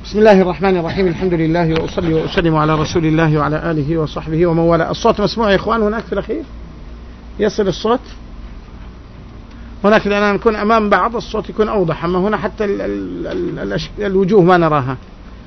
بسم الله الرحمن الرحيم. الحمد لله وأصلي وأسلم على رسول الله وعلى آله وصحبه ومن والاه. الصوت مسموع يا إخوان هناك في الأخير؟ يصل الصوت هناك لأننا نكون أمام بعض الصوت يكون أوضح، أما هنا حتى الوجوه ما نراها.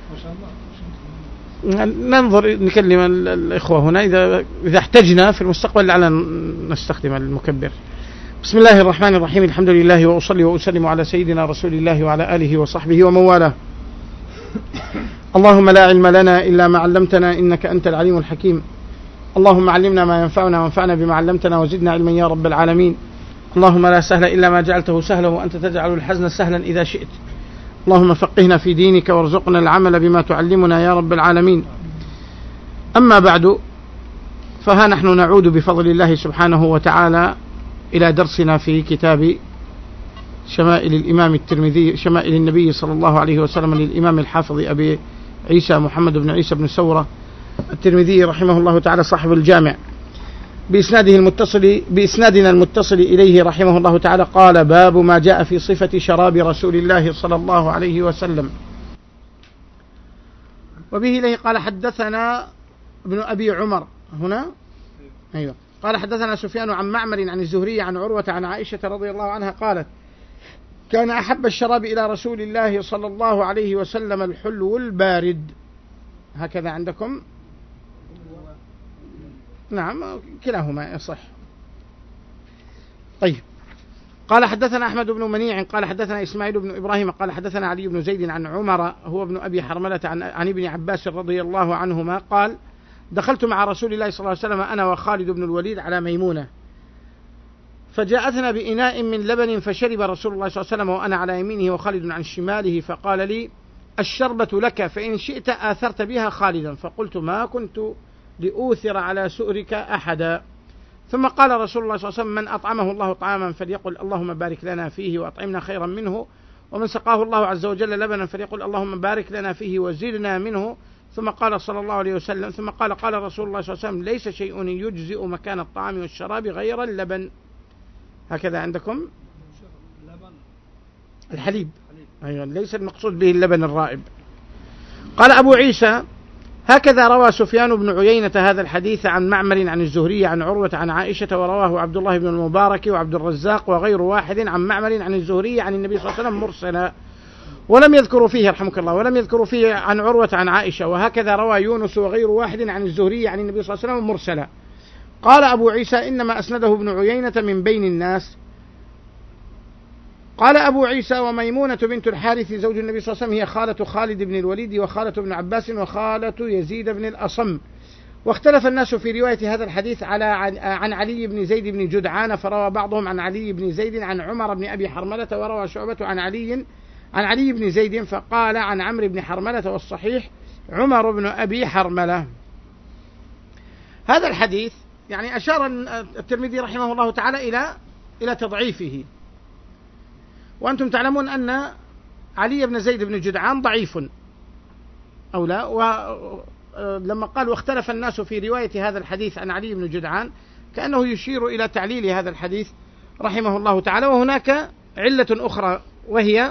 ننظر نكلم الإخوة هنا إذا احتجنا في المستقبل لعلنا نستخدم المكبر. بسم الله الرحمن الرحيم. الحمد لله وأصلي وأسلم على سيدنا رسول الله وعلى آله وصحبه ومن والاه. اللهم لا علم لنا إلا ما علمتنا إنك أنت العليم الحكيم. اللهم علمنا ما ينفعنا وانفعنا بما علمتنا وزدنا علما يا رب العالمين. اللهم لا سهل إلا ما جعلته سهلا وأنت تجعل الحزن سهلا إذا شئت. اللهم فقهنا في دينك وارزقنا العمل بما تعلمنا يا رب العالمين. أما بعد، فها نحن نعود بفضل الله سبحانه وتعالى إلى درسنا في كتاب شمائل الإمام الترمذي، شمائل النبي صلى الله عليه وسلم للإمام الحافظ أبي عيسى محمد بن عيسى بن سورة الترمذي رحمه الله تعالى صاحب الجامع، بإسنادنا المتصل إليه رحمه الله تعالى. قال: باب ما جاء في صفة شراب رسول الله صلى الله عليه وسلم. وبه إليه قال: حدثنا ابن أبي عمر هنا أيوة. قال: حدثنا سفيان عن معمر عن الزهري عن عروة عن عائشة رضي الله عنها قالت: كان أحب الشراب إلى رسول الله صلى الله عليه وسلم الحلو البارد. هكذا عندكم؟ نعم، كلاهما يصح. طيب. قال: حدثنا أحمد بن منيع قال: حدثنا إسماعيل بن إبراهيم قال: حدثنا علي بن زيد عن عمر هو ابن أبي حرملة عن ابن عباس رضي الله عنهما قال: دخلت مع رسول الله صلى الله عليه وسلم أنا وخالد بن الوليد على ميمونة، فجاءتنا بإناء من لبن فشرب رسول الله صلى الله عليه وسلم وأنا على يمينه وخالد عن شماله، فقال لي: الشربة لك فإن شئت آثرت بها خالدا. فقلت: ما كنت لأوثر على سؤرك أحدا. ثم قال رسول الله صلى الله عليه وسلم: من أطعمه الله طعاما فليقل اللهم بارك لنا فيه وأطعمنا خيرا منه، ومن سقاه الله عز وجل لبنا فليقل اللهم بارك لنا فيه وزدنا منه. ثم قال صلى الله عليه وسلم قال رسول الله صلى الله عليه وسلم: ليس شيء يجزئ مكان الطعام والشراب غير اللبن. هكذا عندكم؟ الحليب. أيوة، ليس المقصود به اللبن الرائب. قال أبو عيسى: هكذا روى سفيان بن عيينة هذا الحديث عن معمر عن الزهري عن عروة عن عائشة، ورواه عبد الله بن المبارك وعبد الرزاق وغير واحد عن معمر عن الزهري عن النبي صلى الله عليه وسلم مرسلا، ولم يذكروا فيه رحمك الله ولم يذكروا فيه عن عروة عن عائشة. وهكذا روى يونس وغير واحد عن الزهري عن النبي صلى الله عليه وسلم مرسلا. قال أبو عيسى: إنما أسنده ابن عيينة من بين الناس. قال أبو عيسى: وميمونة بنت الحارث زوج النبي صلى الله عليه وسلم هي خالة خالد بن الوليد وخالة ابن عباس وخالة يزيد بن الأصم. واختلف الناس في رواية هذا الحديث عن علي بن زيد بن جدعان، فروى بعضهم عن علي بن زيد عن عمر بن أبي حرملة، وروى شعبة عن علي بن زيد فقال عن عمرو بن حرملة، والصحيح عمر بن أبي حرملة. هذا الحديث يعني أشار الترمذي رحمه الله تعالى إلى تضعيفه، وأنتم تعلمون أن علي بن زيد بن جدعان ضعيف أو لا. ولما قال واختلف الناس في رواية هذا الحديث عن علي بن جدعان كأنه يشير إلى تعليل هذا الحديث رحمه الله تعالى. وهناك علة أخرى وهي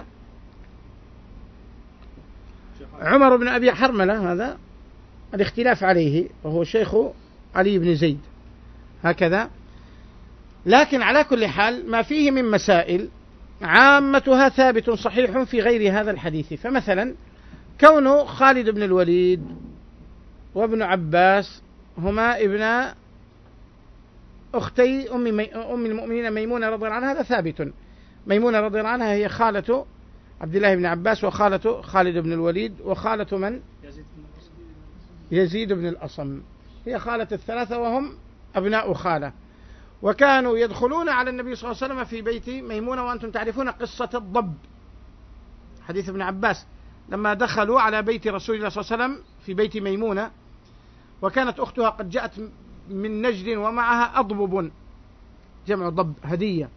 عمر بن أبي حرملة، هذا الاختلاف عليه وهو شيخ علي بن زيد هكذا. لكن على كل حال ما فيه من مسائل عامتها ثابت صحيح في غير هذا الحديث. فمثلا كون خالد بن الوليد وابن عباس هما ابن أختي أم المؤمنين ميمونة رضي الله عنها، هذا ثابت. ميمونة رضي الله عنها هي خالة عبد الله بن عباس وخالة خالد بن الوليد وخالة من؟ يزيد بن الأصم، هي خالة الثلاثة وهم أبناء خالة. وكانوا يدخلون على النبي صلى الله عليه وسلم في بيت ميمونة، وأنتم تعرفون قصة الضب، حديث ابن عباس لما دخلوا على بيت رسول الله صلى الله عليه وسلم في بيت ميمونة، وكانت أختها قد جاءت من نجد ومعها أضبب، جمع ضب هدية،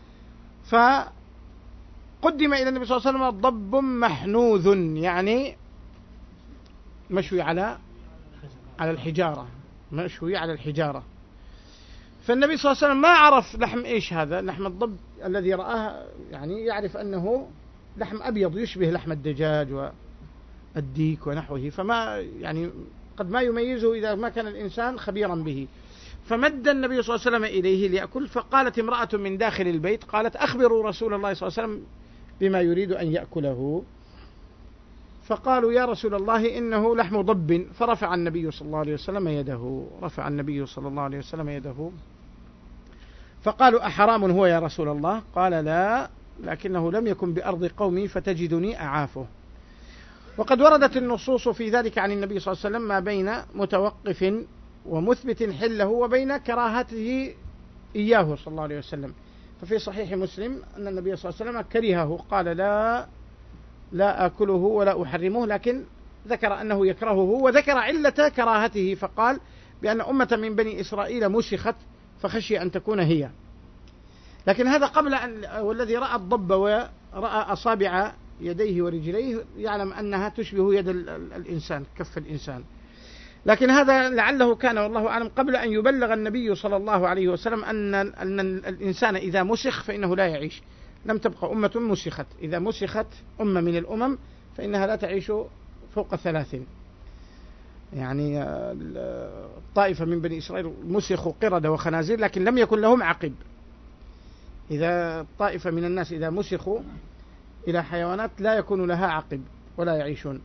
فقدم إلى النبي صلى الله عليه وسلم ضب محنوذ، يعني مشوي على الحجارة، مشوي على الحجارة. فالنبي صلى الله عليه وسلم ما عرف لحم إيش هذا، لحم الضب الذي رآه، يعني يعرف أنه لحم أبيض يشبه لحم الدجاج الديك ونحوه، فما يعني قد ما يميزه إذا ما كان الإنسان خبيرا به. فمد النبي صلى الله عليه وسلم إليه ليأكل، فقالت امرأة من داخل البيت قالت أخبروا رسول الله صلى الله عليه وسلم بما يريد أن يأكله. فقالوا يا رسول الله إنه لحم ضب. فرفع النبي صلى الله عليه وسلم يده، رفع النبي صلى الله عليه وسلم يده. فقالوا أحرام هو يا رسول الله؟ قال لا، لكنه لم يكن بأرض قومي فتجدني أعافه. وقد وردت النصوص في ذلك عن النبي صلى الله عليه وسلم ما بين متوقف ومثبت حله وبين كراهته إياه صلى الله عليه وسلم. ففي صحيح مسلم أن النبي صلى الله عليه وسلم كرهه، قال لا أكله ولا أحرمه، لكن ذكر أنه يكرهه وذكر علة كراهته، فقال بأن أمة من بني إسرائيل مسخت فخشي أن تكون هي. لكن هذا قبل أن، والذي رأى الضب ورأى أصابع يديه ورجليه يعلم أنها تشبه يد الإنسان، كف الإنسان. لكن هذا لعله كان والله أعلم قبل أن يبلغ النبي صلى الله عليه وسلم أن الإنسان إذا مسخ فإنه لا يعيش. لم تبقى أمة مسخت، إذا مسخت أمة من الأمم فإنها لا تعيش فوق 3. يعني الطائفة من بني إسرائيل مسخوا قردة وخنازير لكن لم يكن لهم عقب. إذا طائفة من الناس إذا مسخوا إلى حيوانات لا يكون لها عقب ولا يعيشون.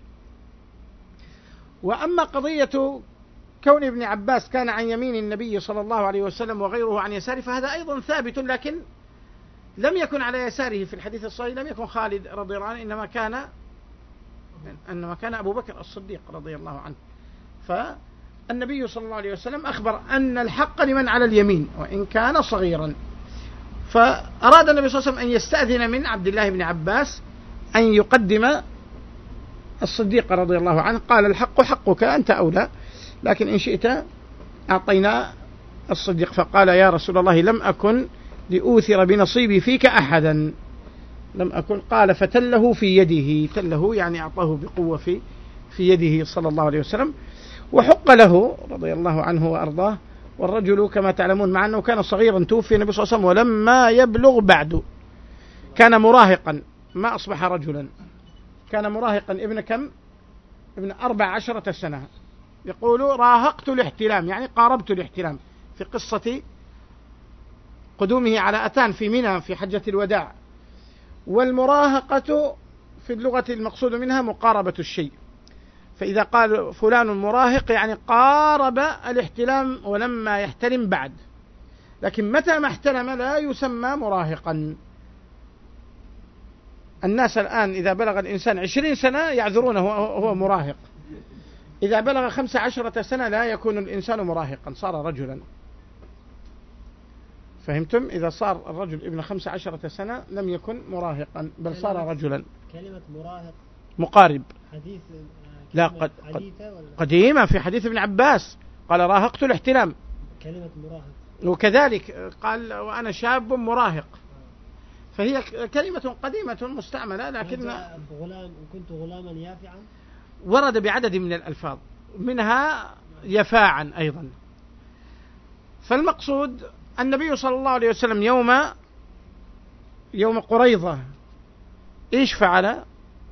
وأما قضية كون ابن عباس كان عن يمين النبي صلى الله عليه وسلم وغيره عن يساره فهذا أيضا ثابت، لكن لم يكن على يساره في الحديث الصحيح، لم يكن خالد رضي الله عنه، إنما كان أبو بكر الصديق رضي الله عنه. فالنبي صلى الله عليه وسلم أخبر أن الحق لمن على اليمين وإن كان صغيرا. فأراد النبي صلى الله عليه وسلم أن يستأذن من عبد الله بن عباس أن يقدم الصديق رضي الله عنه. قال الحق حقك أنت أولى، لكن إن شئت أعطينا الصديق. فقال يا رسول الله لم أكن لأوثر بنصيبي فيك أحدا، لم أكن. قال فتله في يده، تله يعني أعطاه بقوة في يده صلى الله عليه وسلم. وحق له رضي الله عنه وأرضاه. والرجل كما تعلمون مع أنه كان صغيرا توفي النبي صلى الله عليه وسلم ولما يبلغ بعد، كان مراهقا ما أصبح رجلا، كان مراهقا. ابن كم؟ ابن 14 سنة. يقول راهقت الاحتلام، يعني قاربت الاحتلام، في قصة قدومه على أتان في منى في حجة الوداع. والمراهقة في اللغة المقصود منها مقاربة الشيء، فإذا قال فلان مراهق يعني قارب الاحتلام ولما يحتلم بعد، لكن متى ما احتلم لا يسمى مراهقا. الناس الآن إذا بلغ الإنسان 20 سنة يعذرونه هو مراهق، إذا بلغ 15 سنة لا يكون الإنسان مراهقا، صار رجلا. فهمتم؟ إذا صار الرجل ابن 15 سنة لم يكن مراهقا بل صار رجلا. كلمة مراهق مقارب حديث لا قديمة في حديث ابن عباس قال راهقت الاحتلام. كلمة مراهق وكذلك قال وأنا شاب مراهق، فهي كلمة قديمة مستعملة، لكن كنت غلاما يافعا ورد بعدد من الألفاظ منها يفاعا أيضا. فالمقصود النبي صلى الله عليه وسلم يوم قريظة إيش فعل؟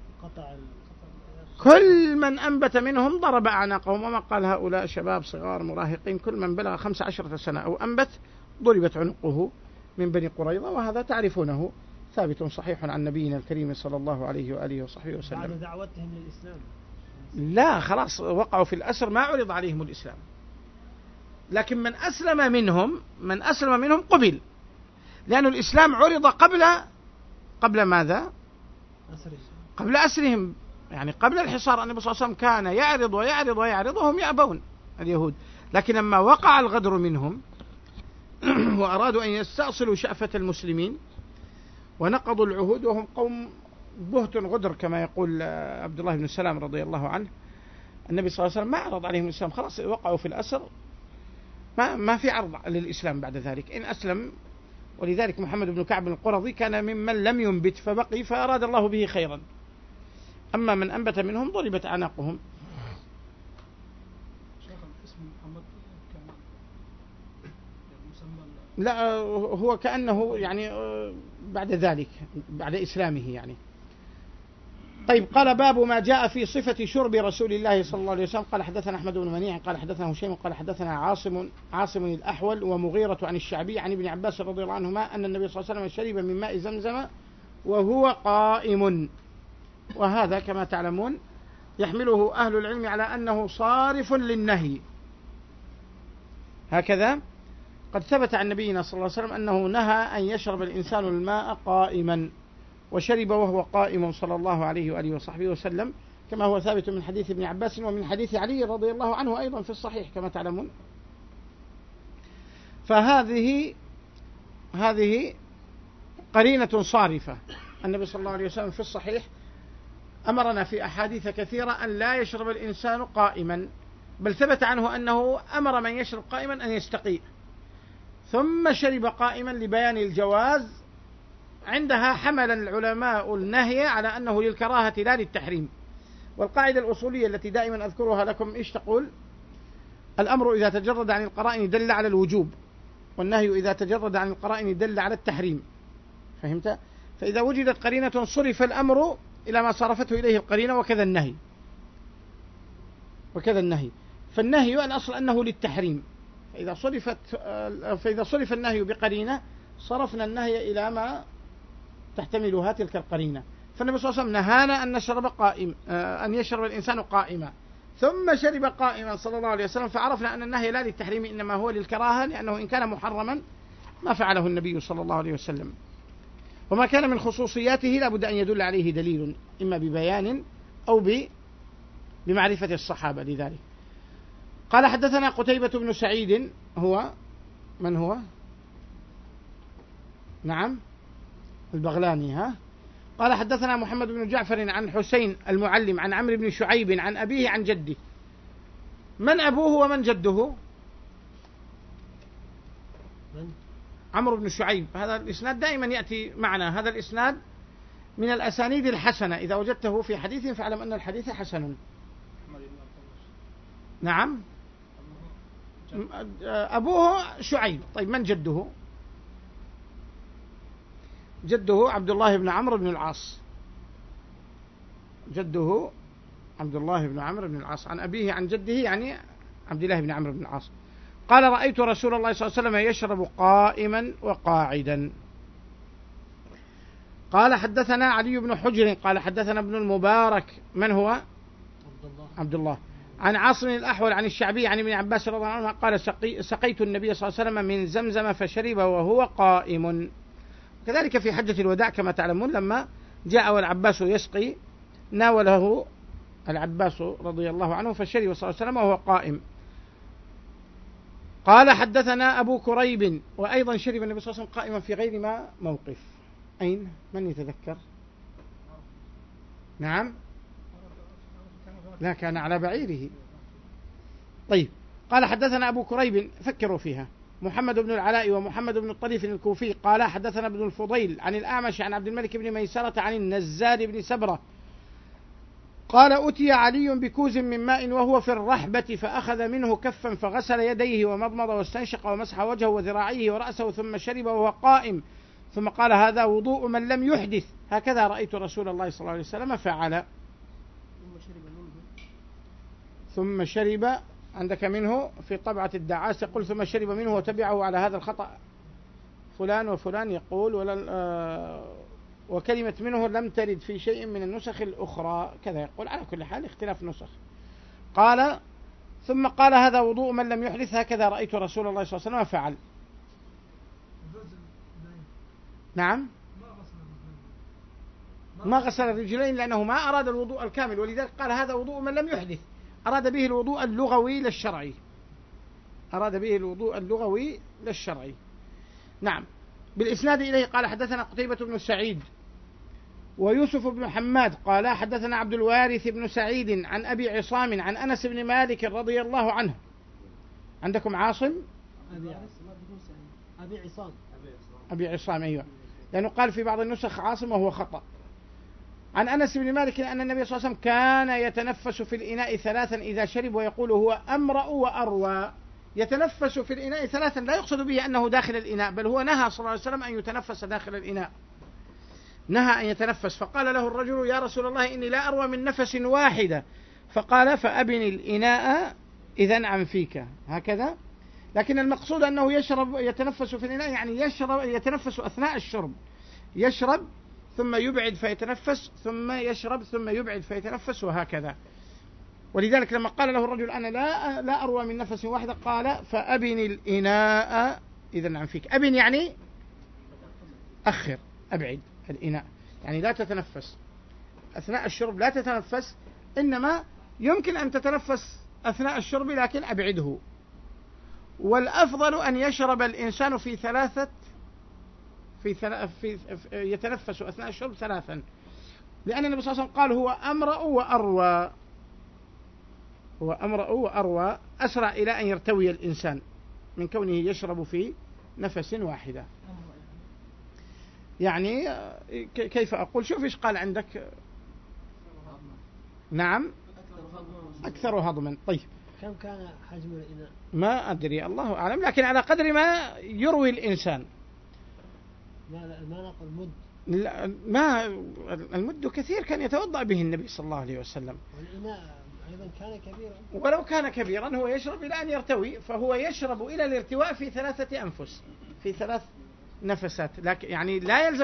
كل من أنبت منهم ضرب أعناقهم، وما قال هؤلاء شباب صغار مراهقين، كل من بلغ 15 سنة أو أنبت ضربت عنقه من بني قريظة. وهذا تعرفونه ثابت صحيح عن نبينا الكريم صلى الله عليه وآله وصحبه وسلم. بعد دعوتهم للإسلام لا خلاص وقعوا في الأسر، ما عرض عليهم الإسلام، لكن من أسلم منهم قبل، لأن الإسلام عرض قبل ماذا؟ قبل أسرهم، يعني قبل الحصار. النبي صلى الله عليه وسلم كان يعرض وهم يأبون اليهود، لكن لما وقع الغدر منهم وأرادوا أن يستأصلوا شأفة المسلمين ونقضوا العهود وهم قوم بهت غدر كما يقول عبد الله بن سلام رضي الله عنه، النبي صلى الله عليه وسلم ما عرض عليهم الإسلام، خلاص وقعوا في الأسر، ما في عرض للإسلام بعد ذلك إن أسلم. ولذلك محمد بن كعب القرظي كان ممن لم ينبت فبقي فأراد الله به خيرا، أما من أنبت منهم ضربت أعناقهم. لا هو كأنه يعني بعد ذلك بعد إسلامه يعني طيب قال باب ما جاء في صفة شرب رسول الله صلى الله عليه وسلم. قال حدثنا أحمد بن منيع قال حدثنا هشيم قال حدثنا عاصم الأحول ومغيرة عن الشعبي عن ابن عباس رضي الله عنهما أن النبي صلى الله عليه وسلم شرب من ماء زمزم وهو قائم. وهذا كما تعلمون يحمله أهل العلم على أنه صارف للنهي. هكذا قد ثبت عن نبينا صلى الله عليه وسلم أنه نهى أن يشرب الإنسان الماء قائما، وشرب وهو قائم صلى الله عليه وآله وصحبه وسلم، كما هو ثابت من حديث ابن عباس ومن حديث علي رضي الله عنه أيضا في الصحيح كما تعلمون. فهذه قرينة صارفة. النبي صلى الله عليه وسلم في الصحيح أمرنا في أحاديث كثيرة أن لا يشرب الإنسان قائما، بل ثبت عنه أنه أمر من يشرب قائما أن يستقي، ثم شرب قائما لبيان الجواز. عندها حمل العلماء النهي على أنه للكراهة لا للتحريم. والقاعدة الأصولية التي دائما أذكرها لكم إيش تقول؟ الأمر إذا تجرد عن القرائن دل على الوجوب، والنهي إذا تجرد عن القرائن دل على التحريم. فهمت؟ فإذا وجدت قرينة صرف الأمر إلى ما صرفته إليه القرينة، وكذا النهي. فالنهي الأصل أنه للتحريم، فإذا صرف النهي بقرينة صرفنا النهي إلى ما تحتملها تلك القرينة. فالنبي صلى الله عليه وسلم نهانا أن يشرب الإنسان قائما، ثم شرب قائما صلى الله عليه وسلم، فعرفنا أن النهي لا للتحريم إنما هو للكراهة، لأنه إن كان محرما ما فعله النبي صلى الله عليه وسلم. وما كان من خصوصياته لا بد أن يدل عليه دليل، إما ببيان أو بمعرفة الصحابة لذلك. قال حدثنا قتيبة بن سعيد، هو من هو؟ نعم البغلاني. قال حدثنا محمد بن جعفر عن حسين المعلم عن عمرو بن شعيب عن أبيه عن جده. من أبوه ومن جده؟ عمرو بن شعيب. هذا الإسناد دائما يأتي معنا، هذا الإسناد من الأسانيد الحسنة، إذا وجدته في حديث فاعلم أن الحديث حسن. نعم أبوه شعيب. طيب من جده؟ جده عبد الله بن عمرو بن العاص، جده عبد الله بن عمرو بن العاص عن أبيه عن جده يعني عبد الله بن عمرو بن العاص. قال رأيت رسول الله صلى الله عليه وسلم يشرب قائما وقاعدا. قال حدثنا علي بن حجر قال حدثنا ابن المبارك، من هو؟ عبد الله. عن عاصم الأحول عن الشعبي عن ابن عباس رضي الله عنه قال سقيت النبي صلى الله عليه وسلم من زمزم فشرب وهو قائم. كذلك في حجة الوداع كما تعلمون لما جاء والعباس يسقي ناوله العباس رضي الله عنه فشرب صلى الله عليه وسلم وهو قائم. قال حدثنا أبو كريب وأيضا شرب النبي صلى الله عليه وسلم قائما في غير ما موقف. أين؟ من يتذكر؟ نعم لا كان على بعيره. طيب قال حدثنا أبو كريب، فكروا فيها، محمد بن العلاء ومحمد بن الطريف الكوفي قال حدثنا ابن الفضيل عن الأعمش عن عبد الملك بن ميسرة عن النزال بن سبرة قال أتي علي بكوز من ماء وهو في الرحبة فأخذ منه كفا فغسل يديه ومضمض واستنشق ومسح وجهه وذراعيه ورأسه ثم شرب وهو قائم، ثم قال هذا وضوء من لم يحدث، هكذا رأيت رسول الله صلى الله عليه وسلم فعل. ثم شرب عندك منه في طبعة الدعاس يقول ثم شرب منه وتبعه على هذا الخطأ فلان وفلان يقول وكلمة منه لم ترد في شيء من النسخ الأخرى كذا يقول، على كل حال اختلاف نسخ. قال ثم قال هذا وضوء من لم يحدث، هكذا رأيت رسول الله صلى الله عليه وسلم فعل. نعم ما غسل الرجلين لأنه ما أراد الوضوء الكامل، ولذلك قال هذا وضوء من لم يحدث، أراد به الوضوء اللغوي للشرعي، أراد به الوضوء اللغوي للشرعي. نعم. بالإسناد إليه قال حدثنا قتيبة بن سعيد ويوسف بن حماد قال حدثنا عبد الوارث بن سعيد عن أبي عصام عن أنس بن مالك رضي الله عنه. عندكم عاصم؟ أبي عصام أيوة، لأنه قال في بعض النسخ عاصم وهو خطأ. عن أنس بن مالك أن النبي صلى الله عليه وسلم كان يتنفس في الإناء ثلاثا إذا شرب ويقول هو أمرأ وأروى. يتنفس في الإناء ثلاثا لا يقصد به أنه داخل الإناء، بل هو نهى صلى الله عليه وسلم أن يتنفس داخل الإناء. نهى أن يتنفس، فقال له الرجل: يا رسول الله إني لا أروى من نفس واحدة. فقال: فأبن الإناء إذن عن فيك، هكذا. لكن المقصود أنه يتنفس في الإناء، يعني يتنفس أثناء الشرب، يشرب ثم يبعد فيتنفس، ثم يشرب ثم يبعد فيتنفس، وهكذا. ولذلك لما قال له الرجل: أنا لا أروى من نفس واحدة، قال: فأبن الإناء إذن عن فيك. أبن يعني أخر، أبعد الإناء، يعني لا تتنفس أثناء الشرب، لا تتنفس، إنما يمكن أن تتنفس أثناء الشرب لكن أبعده. والأفضل أن يشرب الإنسان يتنفس أثناء الشرب 3، لأن النبي صلى الله عليه وسلم قال: هو أمرأ وأروى، أسرع إلى أن يرتوي الإنسان من كونه يشرب في نفس واحدة. يعني كيف أقول؟ شوف إيش قال عندك. نعم، أكثر هضما. طيب، كم كان حجم الإناء؟ ما أدري، الله أعلم، لكن على قدر ما يروي الإنسان. ما نقول مد. لا، ما المد كثير كان يتوضأ به النبي صلى الله عليه وسلم، والإناء أيضا كان كبيرا، ولو كان كبيرا هو يشرب إلى أن يرتوي، فهو يشرب إلى الارتواء في 3 أنفس، في 3 نفسات. لكن يعني لا يلزم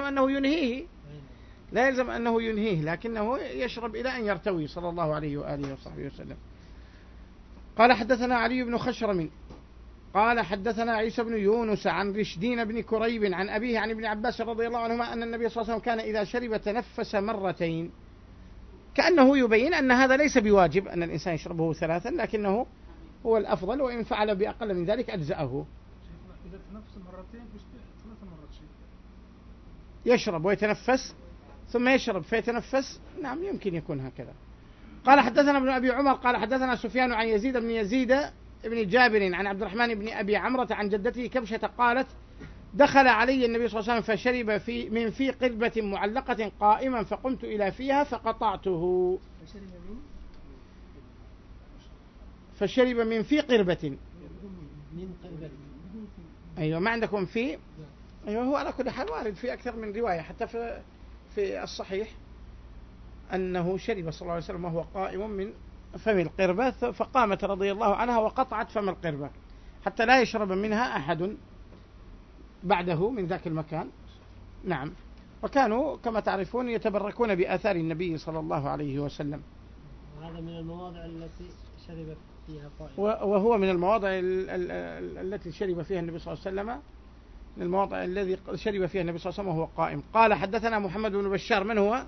أنه ينهيه، لكنه يشرب إلى أن يرتوي صلى الله عليه وآله وصحبه وسلم. قال: حدثنا علي بن خشرم قال: حدثنا عيسى بن يونس عن رشدين بن كريب عن أبيه عن ابن عباس رضي الله عنهما أن النبي صلى الله عليه وسلم كان إذا شرب تنفس مرتين، كأنه يبين أن هذا ليس بواجب أن الإنسان يشربه 3، لكنه هو الأفضل، وإن فعل بأقل من ذلك أجزأه. إذا تنفس مرتين 3 مرات يشرب ويتنفس ثم يشرب فيتنفس، نعم يمكن يكون هكذا. قال: حدثنا ابن أبي عمر قال: حدثنا سفيان عن يزيد بن جابر عن عبد الرحمن بن أبي عمرة عن جدته كبشة قالت: دخل علي النبي صلى الله عليه وسلم فشرب من في قربة معلقة قائما، فقمت إلى فيها فقطعته. فشرب من في قربة. أيوة، ما عندكم في؟ أيوة، هو على كل حال وارد في أكثر من رواية، حتى في الصحيح أنه شرب صلى الله عليه وسلم وهو قائم من فم القربة، فقامت رضي الله عنها وقطعت فم القربة حتى لا يشرب منها أحد بعده من ذاك المكان. نعم، وكانوا كما تعرفون يتبركون بآثار النبي صلى الله عليه وسلم. هذا من المواضع التي شرب فيها قائم، وهو من المواضع التي شرب فيها النبي صلى الله عليه وسلم، من المواضع الذي شرب فيها النبي صلى الله عليه وسلم وهو قائم. قال: حدثنا محمد بن بشار. من هو؟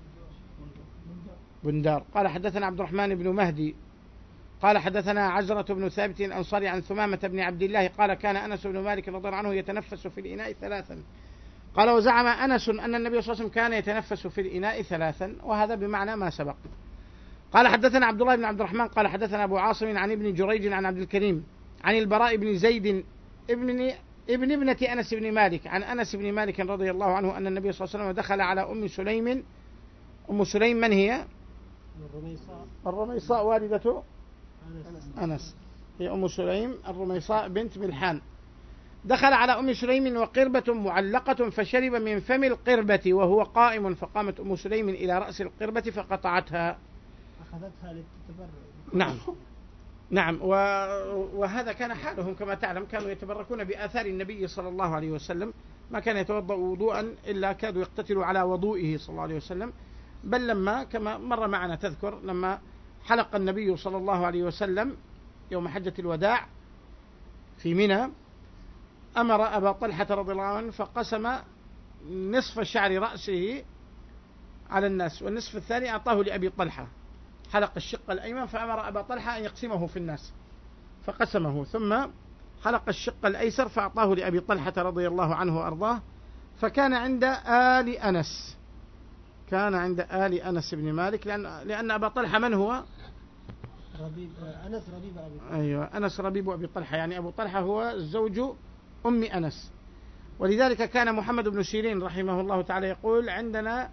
بندار. قال: حدثنا عبد الرحمن بن مهدي قال: حدثنا عزرة بن ثابت الأنصاري عن ثمامة بن عبد الله قال: كان أنس بن مالك رضي الله عنه يتنفس في الإناء 3. قال: وزعم أنس أن النبي صلى الله عليه وسلم كان يتنفس في الإناء 3، وهذا بمعنى ما سبق. قال: حدثنا عبد الله بن عبد الرحمن قال: حدثنا أبو عاصم عن ابن جريج عن عبد الكريم عن البراء بن زيد ابن ابنة أنس بن مالك عن أنس بن مالك رضي الله عنه أن النبي صلى الله عليه وسلم دخل على أم سليم. أم سليم من هي؟ الرميصاء والدة أنس، هي أم سليم الرميصاء بنت ملحان. دخل على أم سليم وقربة معلقة فشرب من فم القربة وهو قائم، فقامت أم سليم إلى رأس القربة فقطعتها، أخذتها للتبرع. نعم، وهذا كان حالهم كما تعلم، كانوا يتبركون بآثار النبي صلى الله عليه وسلم، ما كان يتوضأ وضوءا إلا كادوا يقتتلوا على وضوئه صلى الله عليه وسلم. بل لما كما مر معنا تذكر لما حلق النبي صلى الله عليه وسلم يوم حجة الوداع في منى، أمر أبا طلحة رضي الله عنه فقسم نصف شعر رأسه على الناس، والنصف الثاني أعطاه لأبي طلحة، حلق الشق الأيمن فأمر أبا طلحة أن يقسمه في الناس فقسمه، ثم حلق الشق الأيسر فأعطاه لأبي طلحة رضي الله عنه وأرضاه. فكان عند آل أنس، كان عند آل أنس بن مالك، لأن أبا طلحة من هو؟ أنس ربيب أبي طلحة. أيوة، أنس ربيب أبي طلحة، يعني أبو طلحة هو زوج أم أنس. ولذلك كان محمد بن سيرين رحمه الله تعالى يقول: عندنا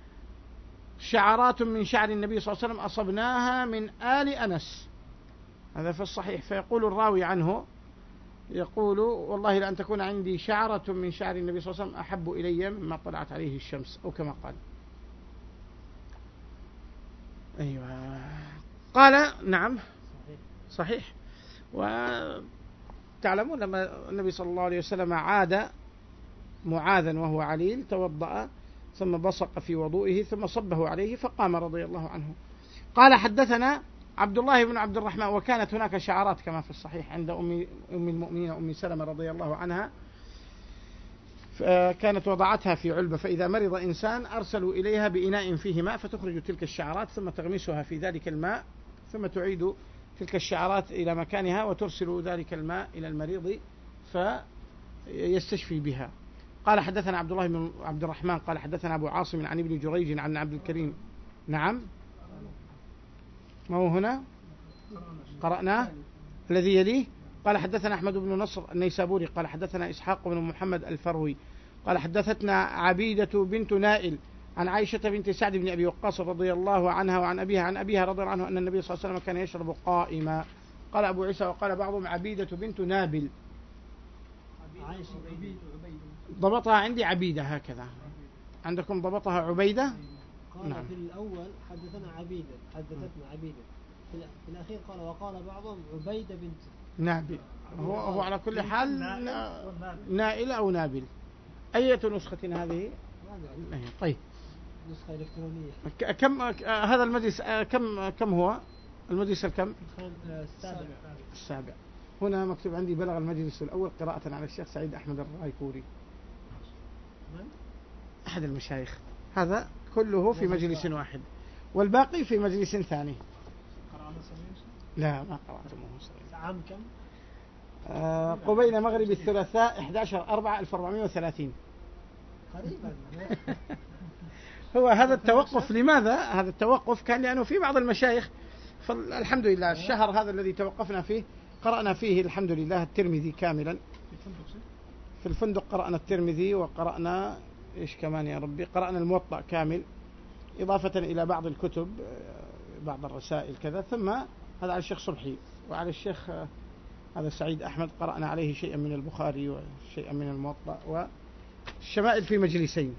شعرات من شعر النبي صلى الله عليه وسلم أصبناها من آل أنس، هذا في الصحيح. فيقول الراوي عنه: يقول والله لأن تكون عندي شعرة من شعر النبي صلى الله عليه وسلم أحب إلي مما طلعت عليه الشمس، أو كما قال. أيوة. قال نعم صحيح. وتعلمون لما النبي صلى الله عليه وسلم عاد معاذا وهو عليل توضأ ثم بصق في وضوئه ثم صبه عليه فقام رضي الله عنه. قال حدثنا عبد الله بن عبد الرحمن. وكانت هناك شعارات كما في الصحيح عند أم المؤمنين أم سلمة رضي الله عنها، كانت وضعتها في علبة، فإذا مرض إنسان أرسلوا إليها بإناء فيه ماء فتخرج تلك الشعارات ثم تغمسها في ذلك الماء ثم تعيد تلك الشعارات إلى مكانها وترسل ذلك الماء إلى المريض فيستشفي بها. قال حدثنا عبد الله بن عبد الرحمن قال حدثنا أبو عاصم عن ابن جريج عن عبد الكريم. نعم ما هو هنا قرأناه الذي يليه. قال حدثنا أحمد بن نصر النيسابوري قال حدثنا إسحاق بن محمد الفروي قال حدثتنا عبيدة بنت نائل عن عائشة بنت سعد بن أبي وقاص رضي الله عنها وعن أبيها رضي الله عنه أن النبي صلى الله عليه وسلم كان يشرب قائما. قال أبو عيسى وقال بعضهم عبيدة بنت نابل. ضبطها عندي عبيدة هكذا، عندكم ضبطها عبيدة؟ قال نعم. في الأول حدثتنا عبيدة في الأخير قال وقال بعضهم عبيدة بنت نابل. هو على كل حال نائل أو نابل. أية نسخة هذه؟ طيب نسخة إلكترونية. كم هذا المجلس كم هو المجلس الكم؟ السابع. هنا مكتوب عندي بلغ المجلس الأول قراءة على الشيخ سعيد أحمد الرايكوري أحد المشايخ. هذا كله في مجلس واحد والباقي في مجلس ثاني. لا ما قرأتموه. عام كم؟ قبيل مغرب الثلاثاء 11/4/1430. قريبا. هو هذا التوقف لماذا؟ هذا التوقف كان لأنه في بعض المشايخ فالحمد لله الشهر هذا الذي توقفنا فيه قرأنا فيه الحمد لله الترمذي كاملا. في الفندق قرأنا الترمذي وقرأنا إيش كمان يا ربي، قرأنا الموطأ كامل إضافة إلى بعض الكتب بعض الرسائل كذا. ثم هذا على الشيخ صبحي وعلى الشيخ هذا سعيد أحمد قرأنا عليه شيئا من البخاري وشيئا من الموطأ والشمائل في مجلسين.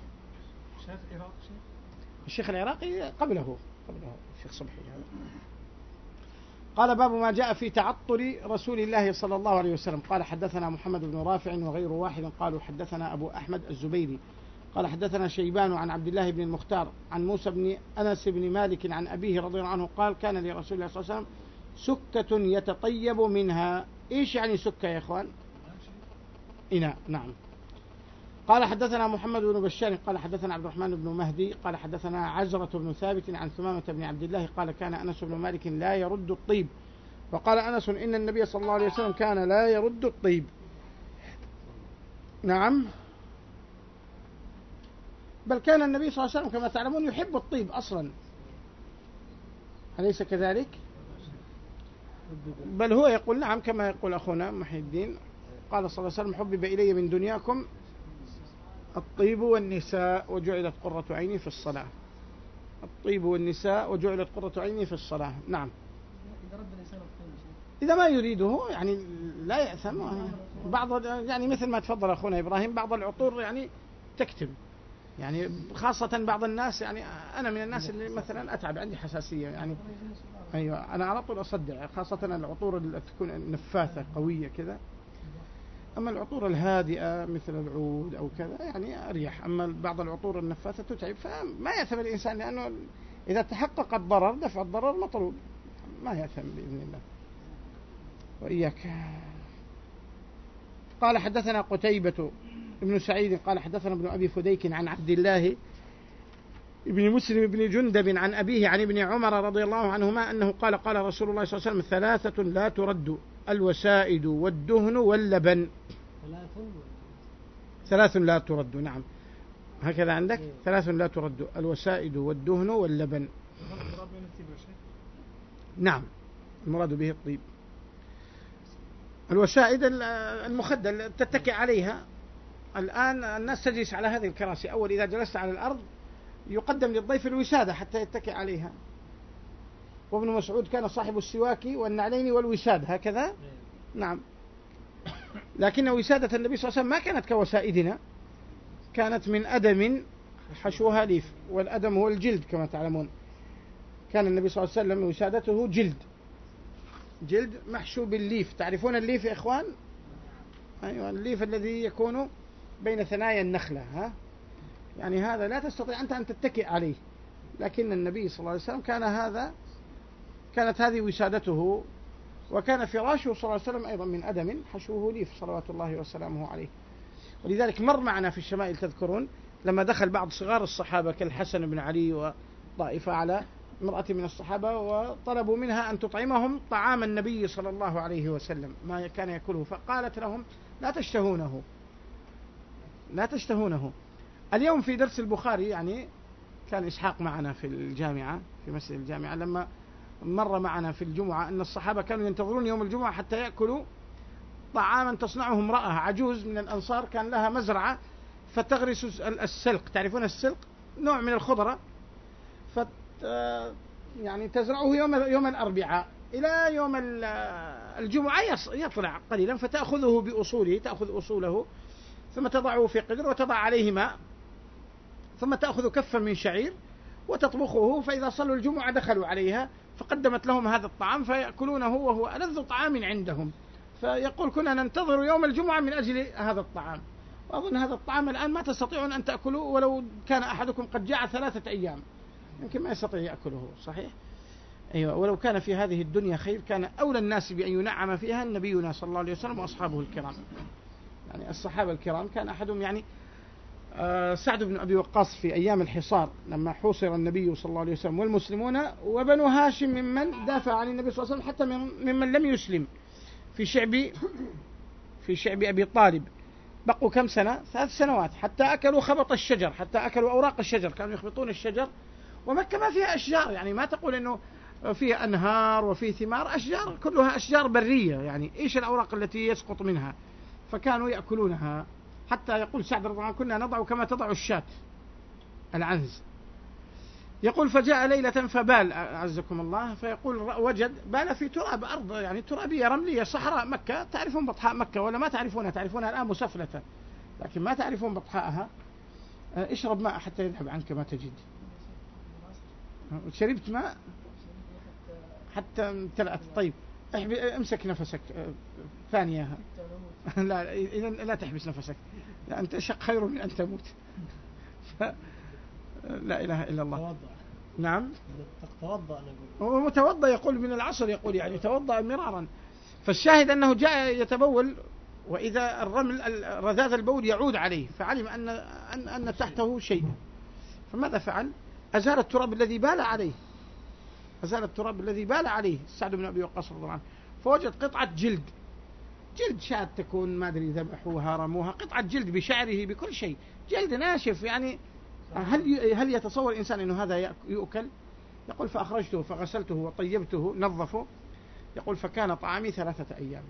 الشيخ العراقي قبله الشيخ صبحي هذا. قال باب ما جاء في تعطر رسول الله صلى الله عليه وسلم. قال حدثنا محمد بن رافع وغير واحد قالوا حدثنا أبو أحمد الزبيري قال حدثنا شيبان عن عبد الله بن المختار عن موسى بن أنس بن مالك عن أبيه رضي الله عنه قال كان لرسول الله صلى الله عليه وسلم سكة يتطيب منها. إيش يعني سكة يا إخوان؟ إناء. نعم. قال حدثنا محمد بن بشار قال حدثنا عبد الرحمن بن مهدي قال حدثنا عزرة بن ثابت عن ثمامة بن عبد الله قال كان أنس بن مالك لا يرد الطيب. وقال أنس إن النبي صلى الله عليه وسلم كان لا يرد الطيب. نعم. بل كان النبي صلى الله عليه وسلم كما تعلمون يحب الطيب أصلا، أليس كذلك؟ بل هو يقول نعم كما يقول أخونا محي الدين قال صلى الله عليه وسلم حبب إلي من دنياكم الطيب والنساء وجعلت قرة عيني في الصلاة. الطيب والنساء وجعلت قرة عيني في الصلاة. نعم. إذا ما يريده يعني لا يأثم. بعض يعني مثل ما تفضل أخونا إبراهيم بعض العطور يعني تكتم، يعني خاصة بعض الناس، يعني أنا من الناس اللي مثلا أتعب عندي حساسية يعني. أيوة أنا على طول أصدع، خاصة العطور اللي تكون نفاثة قوية كذا. أما العطور الهادئة مثل العود أو كذا يعني أريح. أما بعض العطور النفاثة تتعب، فما يأثم الإنسان لأنه إذا تحقق الضرر دفع الضرر مطلوب، ما يأثم بإذن الله. وإياك. قال حدثنا قتيبة ابن سعيد قال حدثنا ابن أبي فديك عن عبد الله ابن مسلم بن جندب عن أبيه عن ابن عمر رضي الله عنهما أنه قال قال رسول الله صلى الله عليه وسلم ثلاثة لا ترد الوسائد والدهن واللبن. ثلاث لا ترد. نعم هكذا عندك. ثلاث لا ترد الوسائد والدهن واللبن. نعم المراد به الطيب. الوسائد المخدة تتكئ عليها. الآن الناس تجلس على هذه الكراسي، أول إذا جلست على الأرض يقدم للضيف الوسادة حتى يتكئ عليها. وابن مسعود كان صاحب السواك والنعلين والوساد هكذا. نعم. لكن وسادة النبي صلى الله عليه وسلم ما كانت كوسائدنا، كانت من أدم حشوها ليف، والأدم هو الجلد كما تعلمون. كان النبي صلى الله عليه وسلم وسادته جلد محشو بالليف. تعرفون الليف يا إخوان؟ أيوة، الليف الذي يكون بين ثنايا النخلة، ها؟ يعني هذا لا تستطيع أنت أن تتكئ عليه، لكن النبي صلى الله عليه وسلم كانت هذه وسادته، وكان فراشه صلى الله عليه وسلم أيضا من أدم حشوه ليف صلوات الله وسلامه عليه. ولذلك مر معنا في الشمائل تذكرون لما دخل بعض صغار الصحابة كالحسن بن علي وطائفة على امرأة من الصحابة وطلبوا منها أن تطعمهم طعام النبي صلى الله عليه وسلم ما كان يأكله، فقالت لهم لا تشتهونه. اليوم في درس البخاري يعني كان إسحاق معنا في الجامعة في مسجد الجامعة، لما مر معنا في الجمعة أن الصحابة كانوا ينتظرون يوم الجمعة حتى يأكلوا طعاما تصنعه امرأة عجوز من الأنصار كان لها مزرعة فتغرس السلق. تعرفون السلق؟ نوع من الخضرة، يعني تزرعه يوم الأربعاء إلى يوم الجمعة يطلع قليلا، فتأخذه بأصوله، تأخذ أصوله ثم تضعه في قدر وتضع عليه ماء، ثم تأخذ كفا من شعير وتطبخه، فإذا صلوا الجمعة دخلوا عليها فقدمت لهم هذا الطعام فيأكلونه وهو ألذ طعام عندهم. فيقول كنا ننتظر يوم الجمعة من أجل هذا الطعام، وأظن هذا الطعام الآن ما تستطيعون أن تأكلوه، ولو كان أحدكم قد جاع 3 أيام يمكن ما يستطيع يأكله، صحيح؟ أيوة. ولو كان في هذه الدنيا خير كان أولى الناس بأن ينعم فيها نبينا صلى الله عليه وسلم وأصحابه الكرام. يعني الصحابة الكرام كان أحدهم يعني سعد بن أبي وقاص في أيام الحصار لما حوصر النبي صلى الله عليه وسلم والمسلمون، وبنو هاشم ممن دافع عن النبي صلى الله عليه وسلم حتى ممن لم يسلم في شعب أبي طالب، بقوا كم سنة؟ 3 سنوات حتى أكلوا خبط الشجر، حتى أكلوا أوراق الشجر، كانوا يخبطون الشجر. ومكة ما فيها أشجار، يعني ما تقول إنه فيها أنهار وفيه ثمار، أشجار كلها أشجار برية، يعني إيش الأوراق التي يسقط منها، فكانوا يأكلونها. حتى يقول سعد رضي الله عنه كنا نضع كما تضع الشاة العنز. يقول فجاء ليلة فبال عزكم الله، فيقول وجد بال في تراب أرض يعني ترابية رملية صحراء مكة. تعرفون بطحاء مكة ولا ما تعرفونها؟ تعرفونها الآن مسفلة لكن ما تعرفون بطحاءها. اشرب ماء حتى يذهب عنك ما تجد. شربت ماء حتى امتلأت. طيب امسك نفسك ثانية. لا إذن لا تحبس نفسك، لا أنت شق خير من أن تموت. لا إله إلا الله. توضأ. نعم توضأ. هو متوضأ يقول من العصر، يقول يعني توضأ مرارا. فالشاهد أنه جاء يتبول وإذا الرمل رذاذ البول يعود عليه، فعلم أن تحته شيء، فماذا فعل؟ أزال التراب الذي بال عليه سعد بن أبي وقاص رضي الله عنه، فوجد قطعة جلد شاة تكون ما أدري ذبحوها رموها، قطعة جلد بشعره بكل شيء، جلد ناشف. يعني هل يتصور الإنسان أنه هذا يؤكل؟ يقول فأخرجته فغسلته وطيبته نظفه، يقول فكان طعامي 3 أيام،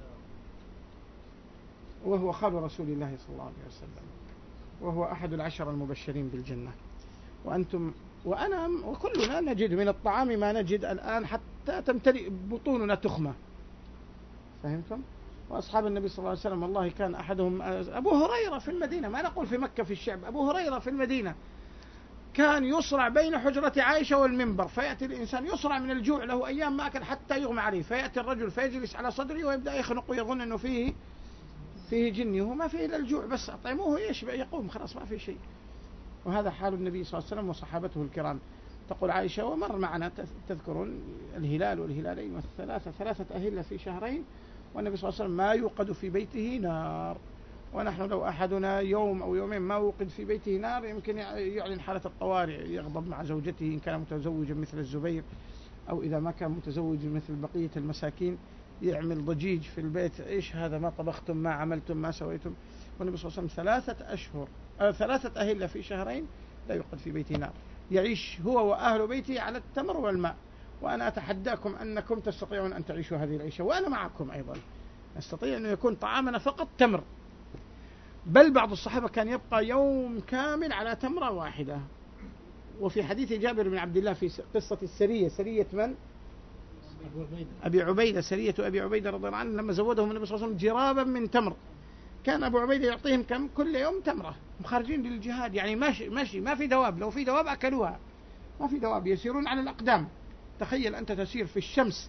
وهو خال رسول الله صلى الله عليه وسلم، وهو أحد ال10 المبشرين بالجنة. وأنتم وأنا وكلنا نجد من الطعام ما نجد الآن حتى تمتلئ بطوننا تخمة، فهمتم؟ وأصحاب النبي صلى الله عليه وسلم والله كان أحدهم أبو هريرة في المدينة، ما نقول في مكة في الشعب، أبو هريرة في المدينة كان يصرع بين حجرة عائشة والمنبر، فيأتي الإنسان يصرع من الجوع، له أيام ما أكل حتى يغمى عليه، فيأتي الرجل فيجلس على صدره ويبدأ يخنق ويظن أنه فيه جني، وهو ما فيه إلا الجوع بس، أطعموه يقوم خلاص ما فيه شيء. وهذا حال النبي صلى الله عليه وسلم وصحابته الكرام. تقول عائشة ومر معنا تذكرون الهلال والهلالين ثلاثة أهلة في شهرين، والنبي صلى الله عليه وسلم ما يوقد في بيته نار، ونحن لو أحدنا يوم أو يومين ما وقد في بيته نار يمكن يعلن حالة الطوارئ، يغضب مع زوجته إن كان متزوجا مثل الزبير، أو إذا ما كان متزوج مثل بقية المساكين يعمل ضجيج في البيت، إيش هذا ما طبختم ما عملتم ما سويتم. والنبي صلى الله عليه وسلم 3 أهلة في شهرين لا يوقد في بيته نار، يعيش هو وأهل بيته على التمر والماء. وأنا أتحداكم أنكم تستطيعون أن تعيشوا هذه العيشة، وأنا معكم أيضا نستطيع أن يكون طعامنا فقط تمر، بل بعض الصحابة كان يبقى يوم كامل على تمرة واحدة. وفي حديث جابر بن عبد الله في قصة السرية، سرية من؟ أبي عبيدة، سرية أبي عبيدة رضي الله عنه، لما زودهم النبي صلى الله عليه وسلم جرابا من تمر، كان أبو عبيدة يعطيهم كم كل يوم تمرة، مخرجين للجهاد، يعني ماشي ما في دواب، لو في دواب أكلوها، ما في دواب، يسيرون على الأقدام. تخيل أنت تسير في الشمس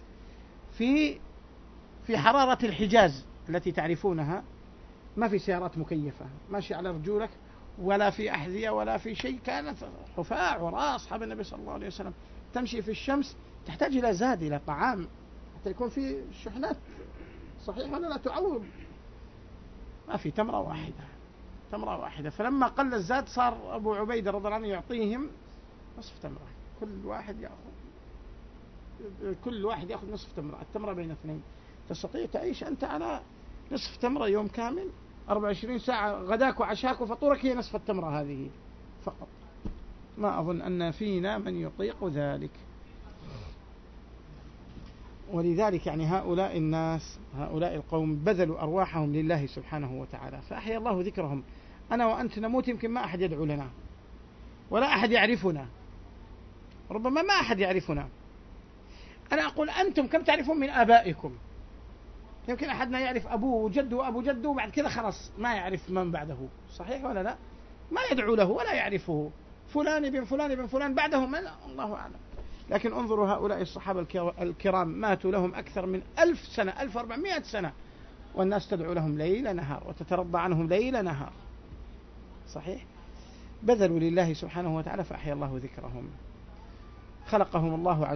في حرارة الحجاز التي تعرفونها، ما في سيارات مكيفة، ماشي على رجولك ولا في أحذية ولا في شيء، كانت حفاة عراة أصحاب النبي صلى الله عليه وسلم، تمشي في الشمس، تحتاج إلى زاد، إلى طعام، حتى يكون في شحنات، صحيح ولا لا تعوض؟ ما في تمرة واحدة. فلما قل الزاد صار أبو عبيدة رضي الله عنه يعطيهم نصف تمرة، كل واحد يأخذ نصف تمرة، التمرة بين اثنين. تستطيع تعيش أنت على نصف تمرة يوم كامل، 24 ساعة، غداك وعشاك وفطورك هي نصف التمرة هذه فقط. ما أظن أن فينا من يطيق ذلك. ولذلك يعني هؤلاء الناس، هؤلاء القوم بذلوا أرواحهم لله سبحانه وتعالى، فأحيا الله ذكرهم. أنا وأنت نموت، يمكن ما أحد يدعو لنا ولا أحد يعرفنا، ربما ما أحد يعرفنا. أنا أقول أنتم كم تعرفون من آبائكم؟ يمكن أحدنا يعرف أبوه وجده وأبو جده، وبعد كذا خلاص ما يعرف من بعده، صحيح ولا لا؟ ما يدعو له ولا يعرفه، فلان ابن فلان ابن فلان، بعده من الله أعلم. لكن انظروا هؤلاء الصحابة الكرام ماتوا لهم أكثر من 1000 سنة، 1400 سنة، والناس تدعو لهم ليل نهار وتترضى عنهم ليل نهار، صحيح؟ بذلوا لله سبحانه وتعالى فأحيا الله ذكرهم. خلقهم الله